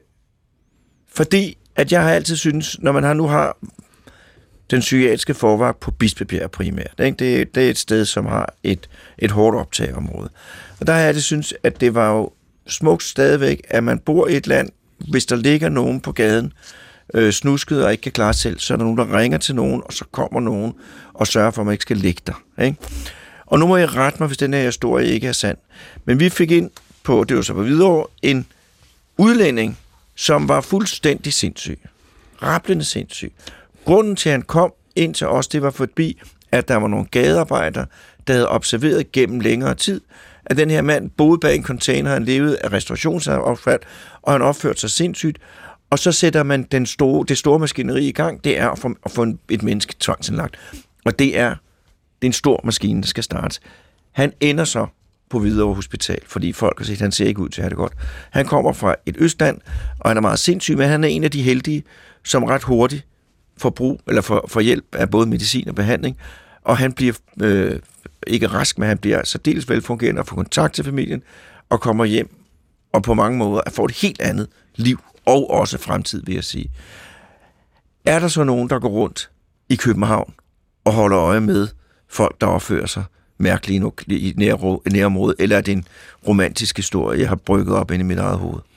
fordi at jeg har altid synes, når man har, nu har den psykiatriske forvagt på Bispebjerg primært, ikke? Det, det er et sted, som har et, et hårdt optageområde. Og der har jeg altid synes, at det var jo smukt stadigvæk, at man bor i et land, hvis der ligger nogen på gaden, øh, snusket og ikke kan klare selv, så er der nogen, der ringer til nogen, og så kommer nogen og sørger for, at man ikke skal ligge der. Ikke? Og nu må jeg rette mig, hvis den her historie ikke er sand. Men vi fik ind på, det var så på Hvidovre, en udlænding, som var fuldstændig sindssyg. Rablende sindssyg. Grunden til, at han kom ind til os, det var forbi, at der var nogle gadearbejdere, der havde observeret gennem længere tid, at den her mand boede bag en container, han levede af restaurationsaffald, og han opførte sig sindssygt. Og så sætter man den store, det store maskineri i gang, det er at få, at få et menneske tvangsindlagt. Og det er, det er en stor maskine, der skal startes. Han ender så på Hvidovre Hospital, fordi folk har set, at han ser ikke ud til at have det godt. Han kommer fra et østland, og han er meget sindssyg, men han er en af de heldige, som ret hurtigt får brug, eller får, får hjælp af både medicin og behandling, og han bliver øh, ikke rask, men han bliver særdeles velfungerende og får kontakt til familien, og kommer hjem, og på mange måder får et helt andet liv, og også fremtid, vil jeg sige. Er der så nogen, der går rundt i København og holder øje med folk, der opfører sig mærkeligt i nærområdet, eller er det en romantisk historie, jeg har brygget op ind i mit eget hoved?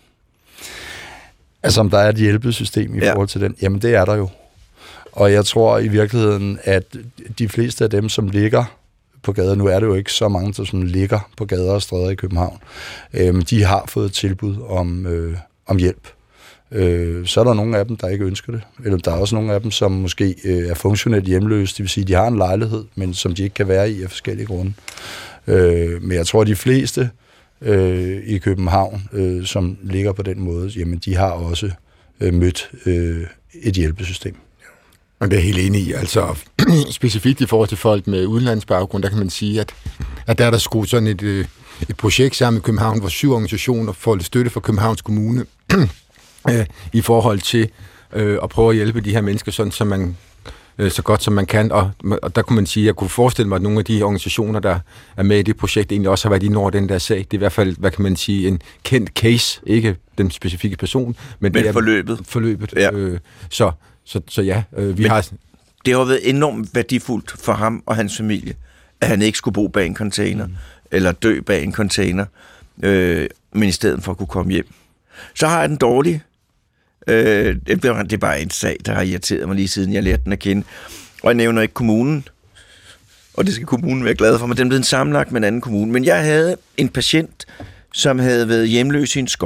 Altså, om der er et hjælpesystem i ja. forhold til den? Jamen, det er der jo. Og jeg tror i virkeligheden, at de fleste af dem, som ligger på gader, nu er det jo ikke så mange, der som ligger på gader og stræder i København, øh, de har fået tilbud om, øh, om hjælp. Øh, så er der nogle af dem, der ikke ønsker det. Eller der er også nogle af dem, som måske øh, er funktionelt hjemløse, det vil sige, de har en lejlighed, men som de ikke kan være i af forskellige grunde. Øh, men jeg tror, at de fleste øh, i København, øh, som ligger på den måde, jamen de har også øh, mødt øh, et hjælpesystem. Og det er helt enig i. Altså specifikt i forhold til folk med udenlandsbaggrund, der kan man sige, at, at der er der skruet sådan et, et projekt sammen i København, hvor syv organisationer får lidt støtte fra Københavns Kommune øh, i forhold til øh, at prøve at hjælpe de her mennesker, sådan så man øh, så godt som man kan. Og, og der kunne man sige, at jeg kunne forestille mig, at nogle af de organisationer, der er med i det projekt, egentlig også har været inde over den der sag. Det er i hvert fald, hvad kan man sige, en kendt case, ikke den specifikke person, men, men det er forløbet. forløbet. Ja. Øh, så Så, så ja, øh, vi Men har... det har været enormt værdifuldt for ham og hans familie, at han ikke skulle bo bag en container, mm. eller dø bag en container, øh, men i stedet for at kunne komme hjem. Så har jeg den dårlige. Øh, det er bare en sag, der har irriteret mig lige siden jeg lærte den at kende. Og jeg nævner ikke kommunen, og det skal kommunen være glad for, men den blev sammenlagt med en anden kommune. Men jeg havde en patient, som havde været hjemløs i en skov,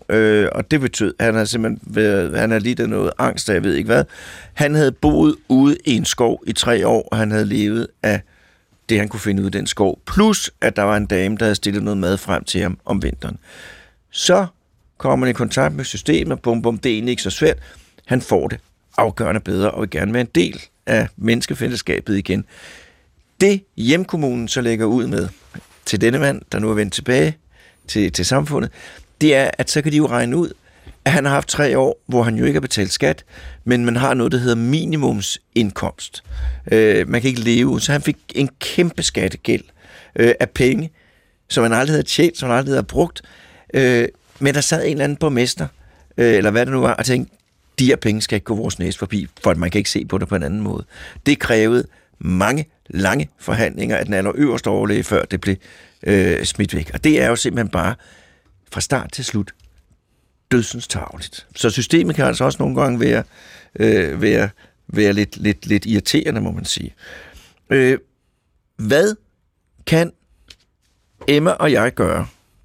øh, og det betød, han har simpelthen været, han har lidt af noget angst, jeg ved ikke hvad. Han havde boet ude i en skov i tre år, og han havde levet af det, han kunne finde ud af den skov. Plus, at der var en dame, der havde stillet noget mad frem til ham om vinteren. Så kommer man i kontakt med systemet, bum, bum, det er egentlig ikke så svært. Han får det afgørende bedre, og vil gerne være en del af menneskefællesskabet igen. Det hjemkommunen så lægger ud med til denne mand, der nu er vendt tilbage til, til samfundet, det er, at så kan de jo regne ud, at han har haft tre år, hvor han jo ikke har betalt skat, men man har noget, der hedder minimumsindkomst. Øh, man kan ikke leve, så han fik en kæmpe skattegæld øh, af penge, som han aldrig havde tjent, som han aldrig havde brugt. Øh, men der sad en eller anden borgmester, øh, eller hvad det nu var, og tænkte, de her penge skal ikke gå vores næse forbi, for at man kan ikke se på det på en anden måde. Det krævede mange lange forhandlinger af den allerøverste overlæge, før det blev øh, smidt væk. Og det er jo simpelthen bare fra start til slut dødsens tarveligt. Så systemet kan altså også nogle gange være, øh, være, være lidt, lidt, lidt irriterende, må man sige. Øh, hvad kan Emma og jeg gøre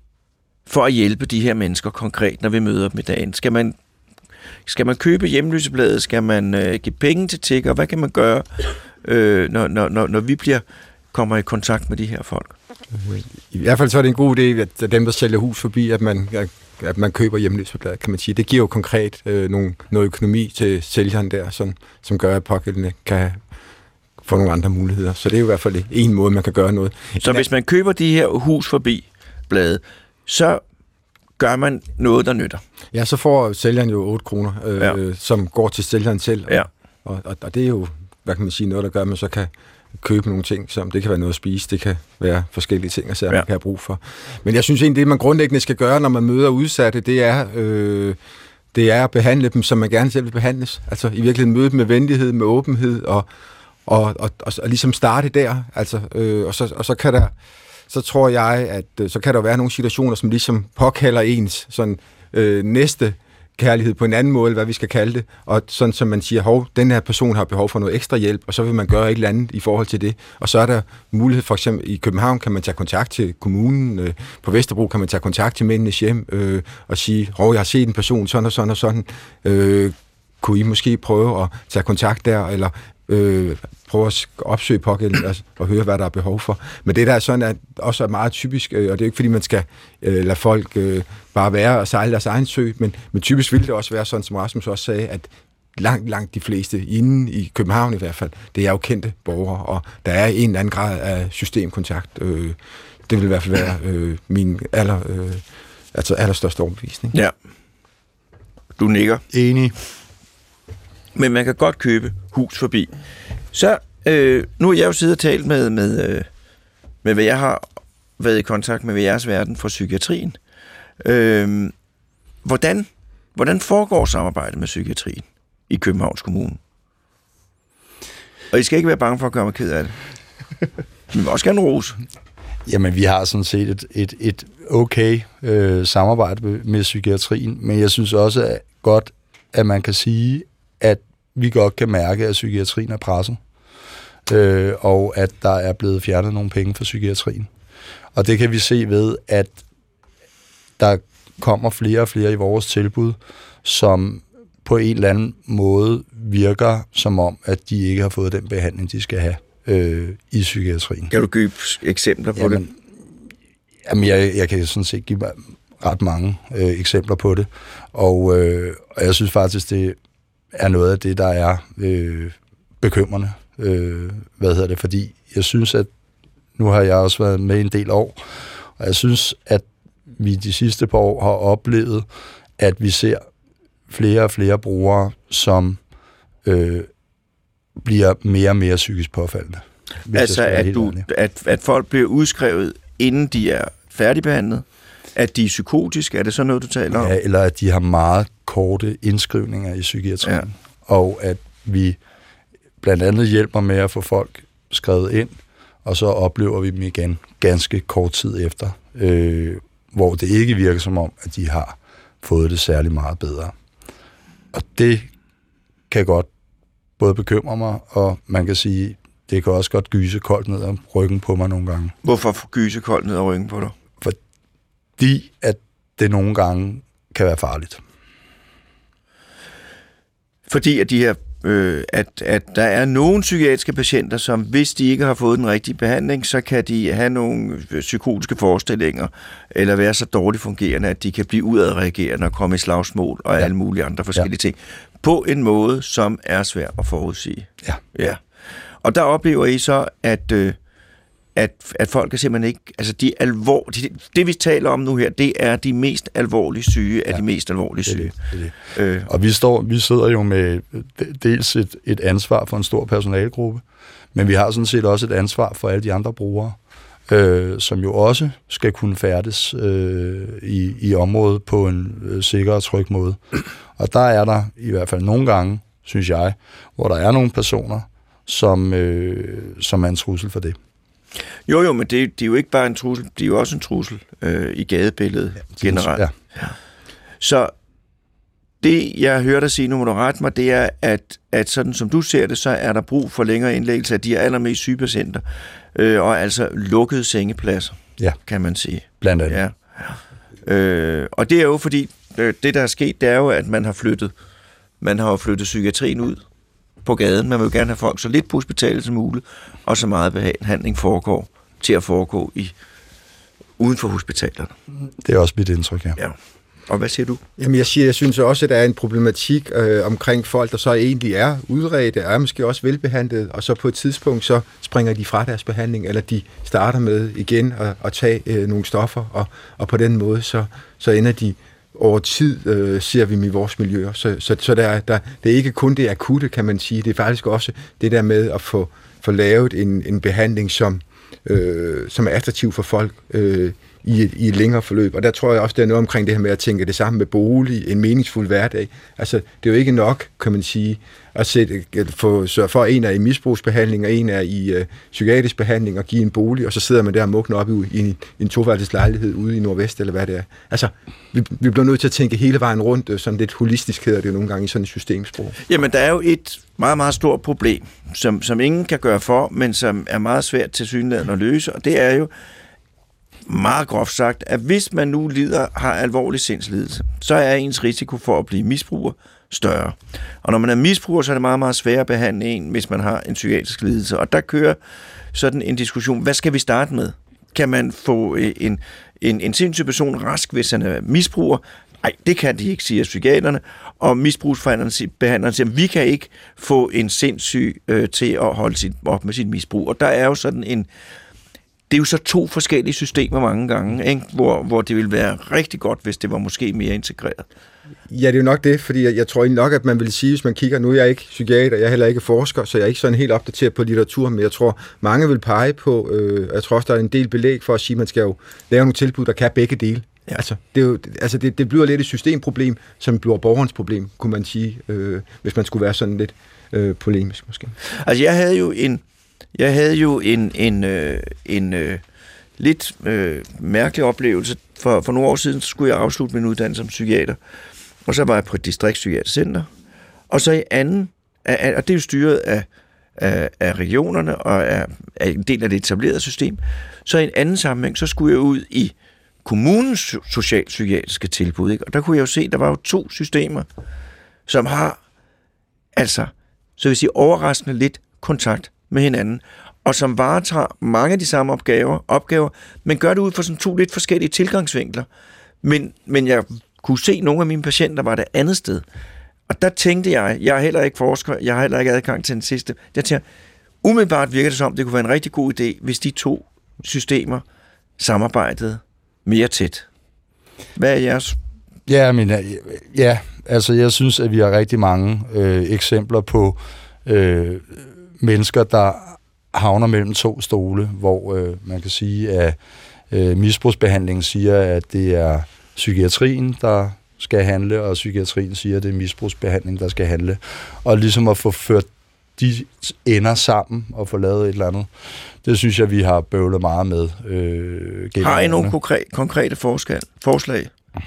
for at hjælpe de her mennesker konkret, når vi møder dem i dagen? Skal man, skal man købe hjemløsebladet? Skal man øh, give penge til tigger? Hvad kan man gøre, øh, når, når, når, når vi bliver, kommer i kontakt med de her folk? I hvert fald så er det en god idé, at dem, der sælger hus forbi, at man, at man køber hjemløsebladet, kan man sige. Det giver jo konkret øh, nogle, noget økonomi til sælgeren der, som, som gør, at pågældende kan få nogle andre muligheder. Så det er jo i hvert fald en måde, man kan gøre noget. Så hvis man køber de her hus forbi blade, så gør man noget, der nytter. Ja, så får sælgeren jo otte kroner, øh, ja. som går til sælgeren selv. Ja. Og, og, og det er jo, hvad kan man sige, noget, der gør, at man så kan købe nogle ting, som det kan være noget at spise, det kan være forskellige ting, og så man ja. kan have brug for. Men jeg synes egentlig, det man grundlæggende skal gøre, når man møder udsatte, det er, øh, det er at behandle dem, som man gerne selv vil behandles. Altså i virkeligheden møde dem med venlighed, med åbenhed, og, og, og, og, og ligesom starte der. Altså, øh, og, så, og så kan der, så tror jeg, at så kan der være nogle situationer, som ligesom påkalder ens sådan, øh, næste kærlighed på en anden måde, hvad vi skal kalde det, og sådan som man siger, hov, den her person har behov for noget ekstra hjælp, og så vil man gøre et eller andet i forhold til det. Og så er der mulighed, for eksempel i København kan man tage kontakt til kommunen, øh, på Vesterbro kan man tage kontakt til Mændenes Hjem, øh, og sige, hov, jeg har set en person, sådan og sådan og sådan, øh, kunne I måske prøve at tage kontakt der, eller øh, prøve at opsøge pågældende og, og høre, hvad der er behov for. Men det der er sådan, at også er meget typisk, øh, og det er ikke fordi, man skal øh, lade folk øh, bare være og sejle deres egen sø, men, men typisk vil det også være sådan, som Rasmus også sagde, at langt, langt de fleste, inde i København i hvert fald, det er jo kendte borgere, og der er en eller anden grad af systemkontakt. Øh, det vil i hvert fald være øh, min aller, øh, altså allerstørste overbevisning. Ja. Du nikker. Enig. Men man kan godt købe hus forbi. Så øh, nu er jeg jo siddet og talt med, med, øh, med, hvad jeg har været i kontakt med ved jeres verden for psykiatrien. Øh, hvordan, hvordan foregår samarbejdet med psykiatrien i Københavns Kommune? Og I skal ikke være bange for at gøre mig ked af det. Vi må også gerne rose. Jamen, vi har sådan set et, et, et okay øh, samarbejde med, med psykiatrien, men jeg synes også at godt, at man kan sige, at vi godt kan mærke, at psykiatrien er presset, øh, og at der er blevet fjernet nogle penge fra psykiatrien. Og det kan vi se ved, at der kommer flere og flere i vores tilbud, som på en eller anden måde virker som om, at de ikke har fået den behandling, de skal have øh, i psykiatrien. Kan du give eksempler på jamen, det? Jamen, jeg, jeg kan sådan set give ret mange øh, eksempler på det, og, øh, og jeg synes faktisk, det er noget af det, der er øh, bekymrende. Øh, hvad hedder det? Fordi jeg synes, at nu har jeg også været med en del år, og jeg synes, at vi de sidste par år har oplevet, at vi ser flere og flere brugere, som øh, bliver mere og mere psykisk påfaldende. Altså, at, du, at, at folk bliver udskrevet, inden de er færdigbehandlet? At de er psykotiske? Er det sådan noget, du taler om? Ja, eller at de har meget korte indskrivninger i psykiatrien. Ja. Og at vi blandt andet hjælper med at få folk skrevet ind, og så oplever vi dem igen ganske kort tid efter, øh, hvor det ikke virker som om, at de har fået det særlig meget bedre. Og det kan godt både bekymre mig, og man kan sige, det kan også godt gyse koldt ned ad ryggen på mig nogle gange. Hvorfor gyse koldt ned ad ryggen på dig? Fordi at det nogle gange kan være farligt. Fordi at de her Øh, at, at der er nogle psykiatriske patienter, som hvis de ikke har fået den rigtige behandling, så kan de have nogle psykotiske forestillinger, eller være så dårligt fungerende, at de kan blive udadreagerende og komme i slagsmål og ja. alle mulige andre forskellige ja. ting, på en måde, som er svær at forudsige. Ja. ja. Og der oplever I så, at, øh, at, at folk er simpelthen ikke, altså de alvor, det, det vi taler om nu her, det er de mest alvorligt syge af ja. de mest alvorligt syge. Det er det, det er det. Øh. Og vi, står, vi sidder jo med dels et, et ansvar for en stor personalegruppe, men vi har sådan set også et ansvar for alle de andre brugere, øh, som jo også skal kunne færdes øh, i, i området på en øh, sikker og tryg måde. Og der er der i hvert fald nogle gange, synes jeg, hvor der er nogle personer, som, øh, som er en trussel for det. Jo, jo, men det, det er jo ikke bare en trussel, det er jo også en trussel øh, i gadebilledet ja, generelt. Ja. Ja. Så det, jeg hører dig sige, nu må du rette mig, det er, at, at sådan som du ser det, så er der brug for længere indlæggelse af de allermest syge patienter, øh, og altså lukkede sengepladser, ja. kan man sige. Blandt andet. Ja. Øh, og det er jo fordi, øh, det der er sket, det er jo, at man har flyttet, man har flyttet psykiatrien ud på gaden. Man vil jo gerne have folk så lidt på hospitalet som muligt, og så meget behandling foregår til at foregå i uden for hospitalerne. Det er også mit indtryk, ja. ja. Og hvad siger du? Jamen jeg siger, jeg synes også, at der er en problematik øh, omkring folk, der så egentlig er udredte, er måske også velbehandlet, og så på et tidspunkt, så springer de fra deres behandling, eller de starter med igen at, at tage øh, nogle stoffer, og, og på den måde, så, så ender de over tid, øh, ser vi dem i vores miljøer. Så, så, så der, der, det er ikke kun det akutte, kan man sige. Det er faktisk også det der med at få, få lavet en, en behandling, som, øh, som er attraktiv for folk øh, i, et, i et længere forløb. Og der tror jeg også, der er noget omkring det her med at tænke det sammen med bolig, en meningsfuld hverdag. Altså, det er jo ikke nok, kan man sige, at sætte, få, sørge for, at en er i misbrugsbehandling, og en er i øh, psykiatrisk behandling, og give en bolig, og så sidder man der og mugner op i, i en, en toværelses lejlighed ude i Nordvest, eller hvad det er. Altså, vi, vi bliver nødt til at tænke hele vejen rundt, øh, sådan lidt holistisk hedder det jo nogle gange i sådan et systemsprog. Jamen, der er jo et meget, meget stort problem, som, som ingen kan gøre for, men som er meget svært tilsyneladende at løse, og det er jo meget groft sagt, at hvis man nu lider, har alvorlig sindslidelse, så er ens risiko for at blive misbruger større. Og når man er misbruger, så er det meget, meget svært at behandle en, hvis man har en psykiatrisk lidelse. Og der kører sådan en diskussion, hvad skal vi starte med? Kan man få en, en, en sindssyg person rask, hvis han er misbruger? Nej, det kan de ikke, siger psykiaterne. Og misbrugsbehandlerne siger, vi kan ikke få en sindssyg øh, til at holde sit, op med sit misbrug. Og der er jo sådan en det er jo så to forskellige systemer mange gange, ikke? Hvor, hvor det ville være rigtig godt, hvis det var måske mere integreret. Ja, det er jo nok det, fordi jeg, jeg tror egentlig nok, at man vil sige, hvis man kigger, nu er jeg ikke psykiater, jeg er heller ikke forsker, så jeg er ikke sådan helt opdateret på litteratur, men jeg tror, mange vil pege på, øh, jeg tror også, der er en del belæg for at sige, at man skal jo lave nogle tilbud, der kan begge dele. Ja. Altså, det, er jo, altså det, det bliver lidt et systemproblem, som bliver borgerens problem, kunne man sige, øh, hvis man skulle være sådan lidt øh, polemisk måske. Altså, jeg havde jo en Jeg havde jo en, en, øh, en øh, lidt øh, mærkelig oplevelse. For, for nogle år siden så skulle jeg afslutte min uddannelse som psykiater. Og så var jeg på et distriktspsykiatrisk center. Og så i anden, af, og det er jo styret af, af, af regionerne og af, af en del af det etablerede system. Så i en anden sammenhæng, så skulle jeg ud i kommunens socialpsykiatriske tilbud. Ikke? Og der kunne jeg jo se, at der var jo to systemer, som har, altså, så vil sige overraskende lidt kontakt med hinanden, og som varetager mange af de samme opgaver, opgaver, men gør det ud fra sådan to lidt forskellige tilgangsvinkler. Men, men jeg kunne se, at nogle af mine patienter var det andet sted. Og der tænkte jeg, jeg er heller ikke forsker, jeg har heller ikke adgang til den sidste. Jeg tænkte, umiddelbart virker det som, det kunne være en rigtig god idé, hvis de to systemer samarbejdede mere tæt. Hvad er jeres? Ja, men, ja, altså jeg synes, at vi har rigtig mange øh, eksempler på øh, mennesker, der havner mellem to stole, hvor øh, man kan sige, at øh, misbrugsbehandlingen siger, at det er psykiatrien, der skal handle, og psykiatrien siger, at det er misbrugsbehandling, der skal handle. Og ligesom at få ført de ender sammen og få lavet et eller andet, det synes jeg, vi har bøvlet meget med. Øh, har I nogle konkre- konkrete forskel, forslag?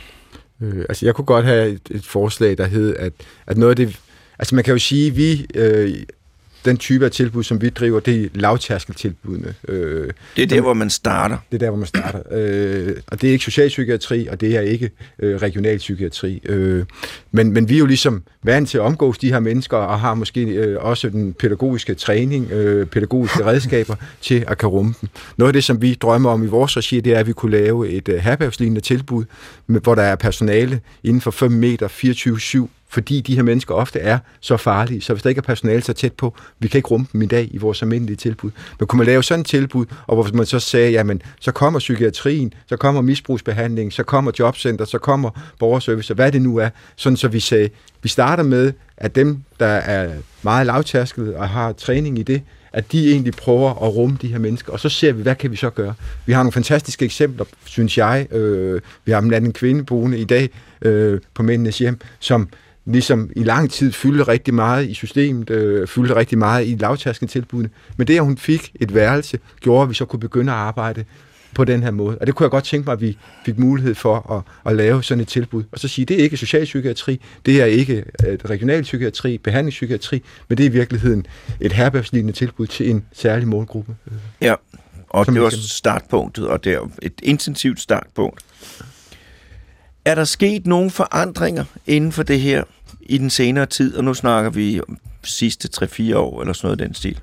Øh, altså jeg kunne godt have et, et forslag, der hed, at, at noget af det, altså man kan jo sige, vi... Øh, den type af tilbud, som vi driver, det er lavtærskeltilbudene. Øh, det er der, hvor man starter. Det er der, hvor man starter. Øh, og det er ikke socialpsykiatri, og det er ikke øh, regionalpsykiatri. Øh, men, men vi er jo ligesom vant til at omgås de her mennesker, og har måske øh, også den pædagogiske træning, øh, pædagogiske redskaber til at kan rumme dem. Noget af det, som vi drømmer om i vores regi, det er, at vi kunne lave et øh, herbergslignende tilbud, hvor der er personale inden for fem meter fireogtyve syv, fordi de her mennesker ofte er så farlige, så hvis der ikke er personale så tæt på, vi kan ikke rumme dem i dag i vores almindelige tilbud. Men kunne man lave sådan et tilbud, og hvor man så sagde, jamen, så kommer psykiatrien, så kommer misbrugsbehandling, så kommer jobcenter, så kommer borgerservice, hvad det nu er, sådan så vi sagde, vi starter med, at dem, der er meget lavtærskede og har træning i det, at de egentlig prøver at rumme de her mennesker, og så ser vi, hvad kan vi så gøre? Vi har nogle fantastiske eksempler, synes jeg. Øh, vi har blandt andet en kvinde boende i dag øh, på Mændenes Hjem, som ligesom i lang tid fyldte rigtig meget i systemet, øh, fyldte rigtig meget i lavtærskeltilbudene. Men det, at hun fik et værelse, gjorde, at vi så kunne begynde at arbejde på den her måde. Og det kunne jeg godt tænke mig, at vi fik mulighed for at, at lave sådan et tilbud. Og så sige, det er ikke socialpsykiatri, det er ikke et regionalpsykiatri, behandlingspsykiatri, men det er i virkeligheden et herbergslignende tilbud til en særlig målgruppe. Ja, og det var startpunktet, og det er et intensivt startpunkt. Er der sket nogle forandringer inden for det her i den senere tid, og nu snakker vi om sidste tre fire år, eller sådan noget i den stil?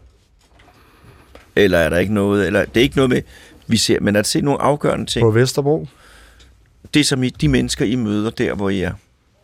Eller er der ikke noget, eller det er ikke noget med, vi ser, men er der set nogle afgørende ting? På Vesterbro? Det som I, de mennesker, I møder der, hvor I er?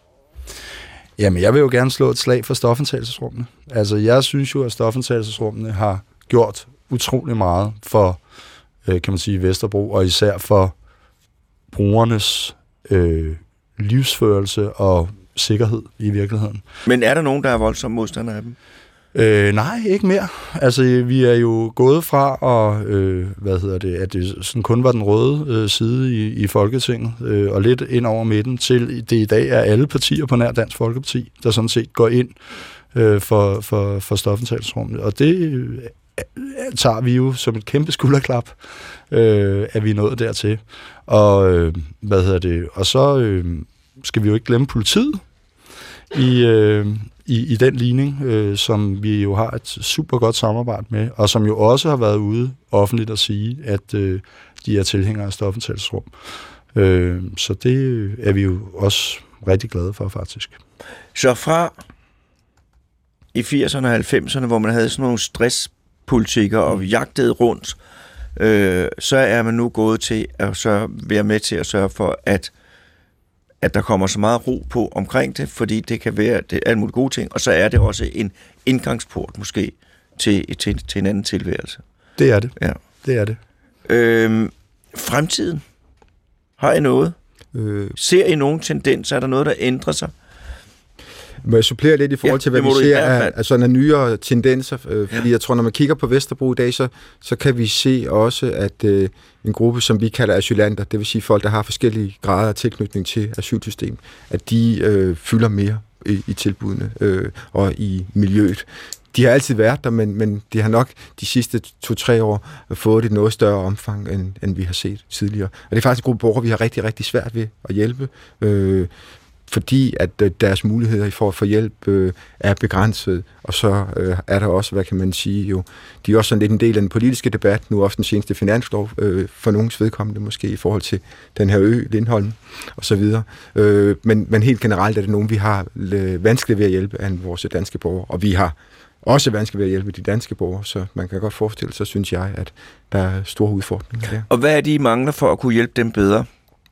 Jamen, jeg vil jo gerne slå et slag for stofindtagelsesrummene. Altså, jeg synes jo, at stofindtagelsesrummene har gjort utrolig meget for, øh, kan man sige, Vesterbro, og især for brugernes øh, livsførelse og sikkerhed i virkeligheden. Men er der nogen, der er voldsomme modstandere af dem? Øh, nej, ikke mere. Altså, vi er jo gået fra, og, øh, hvad hedder det, at det sådan kun var den røde øh, side i, i Folketinget, øh, og lidt ind over midten, til det i dag er alle partier på nær Dansk Folkeparti, der sådan set går ind øh, for, for, for stofindtagelsesrummet. Og det øh, tager vi jo som et kæmpe skulderklap, øh, at vi er nået dertil. Og, øh, hvad hedder det, og så øh, skal vi jo ikke glemme politiet i... Øh, I, i den ligning, øh, som vi jo har et super godt samarbejde med, og som jo også har været ude offentligt at sige, at øh, de er tilhængere af stofindtagelsesrum. Øh, så det er vi jo også rigtig glade for, faktisk. Så fra i firserne og halvfemserne, hvor man havde sådan nogle stresspolitikker og jagtede rundt, øh, så er man nu gået til at så være med til at sørge for, at at der kommer så meget ro på omkring det, fordi det kan være det er alle mulige gode ting, og så er det også en indgangsport måske til, til, til en anden tilværelse. Det er det. Ja. Det er det. Øhm, fremtiden. Har I noget? Øh. Ser I nogle tendenser? Er der noget, der ændrer sig? Må jeg supplere lidt i forhold til, hvad vi ser af, af sådan nyere tendenser? Øh, fordi ja. jeg tror, når man kigger på Vesterbro i dag, så, så kan vi se også, at øh, en gruppe, som vi kalder asylanter, det vil sige folk, der har forskellige grader af tilknytning til asylsystemet, at de øh, fylder mere i, i tilbudene øh, og i miljøet. De har altid været der, men, men de har nok de sidste to-tre år fået et noget større omfang, end, end vi har set tidligere. Og det er faktisk en gruppe borgere, vi har rigtig, rigtig svært ved at hjælpe, øh, fordi at øh, deres muligheder for at få hjælp øh, er begrænset, og så øh, er der også, hvad kan man sige, jo, de er også sådan lidt en del af den politiske debat, nu også den seneste finanslov, øh, for nogens vedkommende måske, i forhold til den her ø, Lindholm, og så videre. Øh, men, men helt generelt er det nogen, vi har øh, vanskeligt ved at hjælpe af vores danske borgere, og vi har også vanskeligt ved at hjælpe de danske borgere, så man kan godt forestille sig, synes jeg, at der er store udfordringer der. Og hvad er det, I mangler for at kunne hjælpe dem bedre?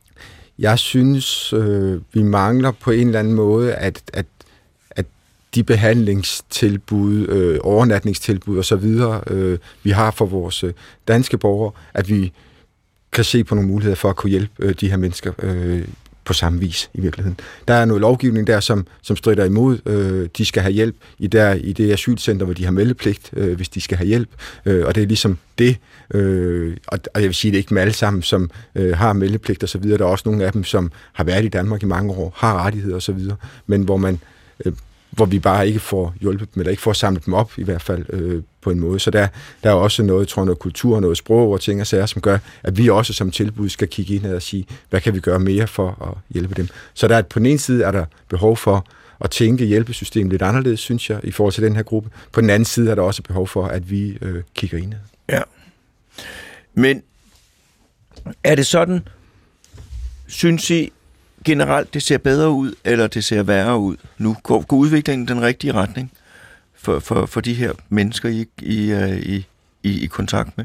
Jeg synes, øh, vi mangler på en eller anden måde, at, at, at de behandlingstilbud, øh, overnatningstilbud osv., øh, vi har for vores øh, danske borgere, at vi kan se på nogle muligheder for at kunne hjælpe øh, de her mennesker øh, på samme vis i virkeligheden. Der er noget lovgivning der, som, som strider imod. Øh, de skal have hjælp i, der, i det asylcenter, hvor de har meldepligt, øh, hvis de skal have hjælp. Øh, og det er ligesom det. Øh, og, og jeg vil sige, det er ikke med alle sammen, som øh, har meldepligt og så videre. Der er også nogle af dem, som har været i Danmark i mange år, har rettigheder og så videre, men hvor man øh, hvor vi bare ikke får hjulpet dem, eller ikke får samlet dem op, i hvert fald øh, på en måde. Så der, der er også noget, tror jeg, noget kultur, noget sprog og ting og sager, som gør, at vi også som tilbud skal kigge ind og sige, hvad kan vi gøre mere for at hjælpe dem. Så der er, på den ene side er der behov for at tænke hjælpesystemet lidt anderledes, synes jeg, i forhold til den her gruppe. På den anden side er der også behov for, at vi øh, kigger indad. Ja. Men er det sådan, synes I generelt, det ser bedre ud, eller det ser værre ud nu? Går, går udviklingen den rigtige retning for, for, for de her mennesker, I, I, I, I, I kontakt med?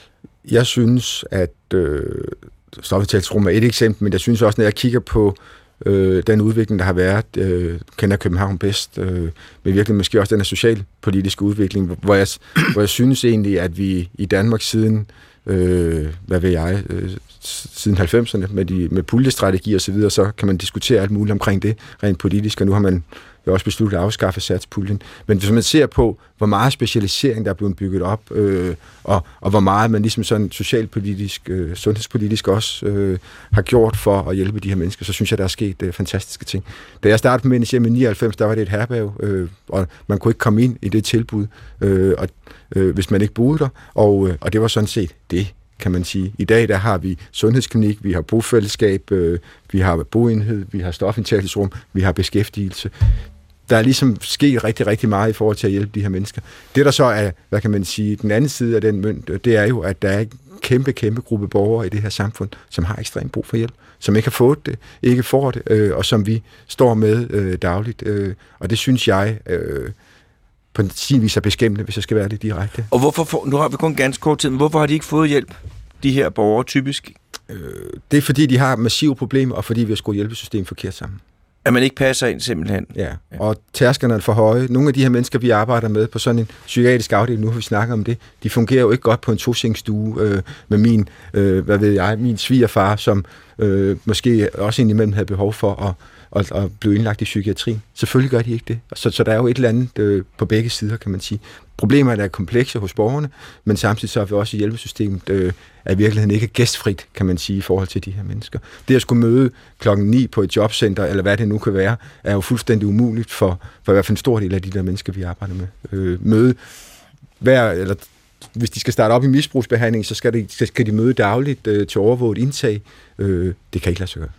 Jeg synes, at øh, stofindtagelsesrum er et eksempel, men jeg synes også, når jeg kigger på øh, den udvikling, der har været, øh, kender København bedst, øh, men virkelig måske også den her socialpolitiske udvikling, hvor jeg, hvor jeg synes egentlig, at vi i Danmark siden, øh, hvad ved jeg, øh, siden halvfemserne, med, de, med puljestrategi og så videre, så kan man diskutere alt muligt omkring det, rent politisk, og nu har man jo også besluttet at afskaffe satspuljen. Men hvis man ser på, hvor meget specialisering der er blevet bygget op, øh, og, og hvor meget man ligesom sådan socialpolitisk, øh, sundhedspolitisk også øh, har gjort for at hjælpe de her mennesker, så synes jeg, der er sket øh, fantastiske ting. Da jeg startede med Mændenes Hjem i nioghalvfems, der var det et herberg, øh, og man kunne ikke komme ind i det tilbud, øh, og, øh, hvis man ikke boede der, og, øh, og det var sådan set det, kan man sige. I dag der har vi sundhedsklinik, vi har bofællesskab, øh, vi har boenhed, vi har stofindtagelsesrum, vi har beskæftigelse. Der er ligesom sket rigtig, rigtig meget i forhold til at hjælpe de her mennesker. Det der så er, hvad kan man sige, den anden side af den mønt, det er jo, at der er en kæmpe, kæmpe gruppe borgere i det her samfund, som har ekstremt brug for hjælp, som ikke har fået det, ikke får det, øh, og som vi står med øh, dagligt. Øh, og det synes jeg øh, på sin vis er beskæmmende, hvis jeg skal være lidt direkte. Og hvorfor får, nu har vi kun ganske kort tid, men hvorfor har de ikke fået hjælp, de her borgere typisk? Øh, det er fordi, de har massive problemer, og fordi vi har skruet hjælpesystemet forkert sammen. At man ikke passer ind simpelthen. Ja, og tærskerne er for høje. Nogle af de her mennesker, vi arbejder med på sådan en psykiatrisk afdeling, nu har vi snakket om det, de fungerer jo ikke godt på en tosengsstue øh, med min, øh, hvad ved jeg, min svigerfar, som øh, måske også indimellem havde behov for at, at, at blive indlagt i psykiatrien. Selvfølgelig gør de ikke det. Så, så der er jo et eller andet øh, på begge sider, kan man sige. Problemerne er komplekse hos borgerne, men samtidig så er vi også i hjælpesystemet øh, er i virkeligheden ikke gæstfrit, kan man sige, i forhold til de her mennesker. Det at skulle møde klokken ni på et jobcenter, eller hvad det nu kan være, er jo fuldstændig umuligt for, for i hvert fald en stor del af de der mennesker, vi arbejder med. Øh, møde hver, eller hvis de skal starte op i misbrugsbehandling, så skal de, skal de møde dagligt øh, til overvåget indtag. Øh, det kan ikke lade sig gøre.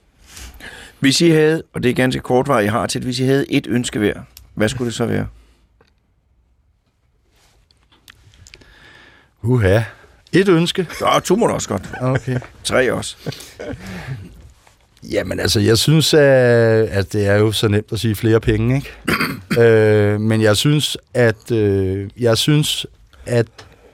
Hvis I havde, og det er ganske kort var, jeg har til, hvis I havde et ønske hver, hvad skulle det så være? Uha. Et ønske? Ja, to må du også godt. Okay. Tre også. Jamen altså, jeg synes, at, at det er jo så nemt at sige flere penge, ikke? øh, men jeg synes, at øh, jeg synes, at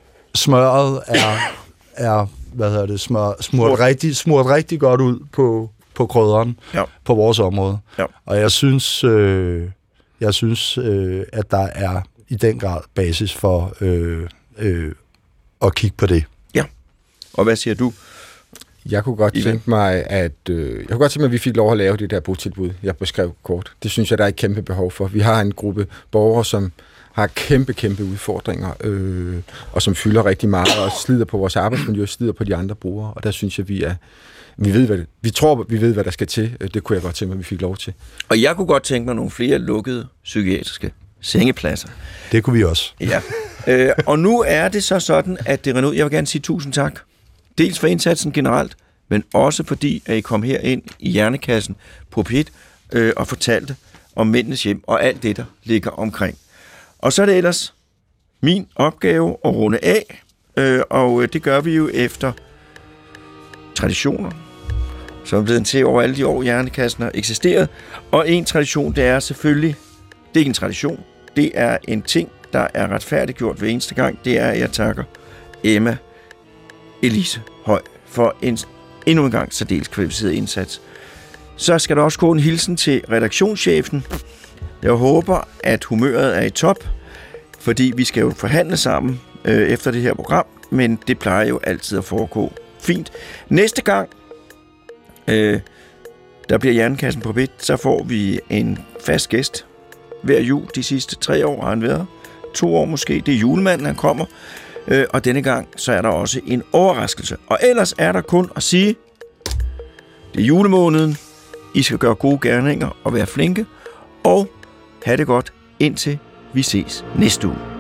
smøret er, er hvad hedder det, smør, smurt, rigtig, smurt rigtig godt ud på, på krydderen, ja, på vores område. Ja. Og jeg synes, øh, jeg synes øh, at der er i den grad basis for øh, øh, at kigge på det. Ja. Og hvad siger du? Jeg kunne godt tænke mig, at øh, jeg kunne godt tænke mig, at vi fik lov at lave det der botilbud, jeg beskrev kort. Det synes jeg, der er et kæmpe behov for. Vi har en gruppe borgere, som har kæmpe, kæmpe udfordringer, øh, og som fylder rigtig meget, og slider på vores arbejdsmiljø, slider på de andre brugere, og der synes jeg, vi er, vi ved, hvad det, vi tror, vi ved, hvad der skal til. Det kunne jeg godt tænke mig, at vi fik lov til. Og jeg kunne godt tænke mig nogle flere lukkede psykiatriske sengepladser. Det kunne vi også. Ja. øh, og nu er det så sådan, at det render ud. Jeg vil gerne sige tusind tak. Dels for indsatsen generelt, men også fordi, at I kom her ind i Hjernekassen på P et øh, og fortalte om Mændenes Hjem og alt det, der ligger omkring. Og så er det ellers min opgave at runde af, øh, og det gør vi jo efter traditioner, som er blevet til over alle de år, Hjernekassen har eksisteret. Og en tradition, det er selvfølgelig, det er ikke en tradition, det er en ting, der er retfærdiggjort hver eneste gang, det er, at jeg takker Emma Elise Høj for en endnu en gang særdeles kvalificeret indsats. Så skal der også gå en hilsen til redaktionschefen. Jeg håber, at humøret er i top, fordi vi skal jo forhandle sammen øh, efter det her program, men det plejer jo altid at foregå fint. Næste gang, øh, der bliver Hjernekassen på P et, så får vi en fast gæst hver jul. De sidste tre år har han været. To år måske. Det er julemanden, han kommer. Øh, og denne gang, så er der også en overraskelse. Og ellers er der kun at sige, det er julemåneden. I skal gøre gode gerninger og være flinke. Og have det godt, indtil vi ses næste uge.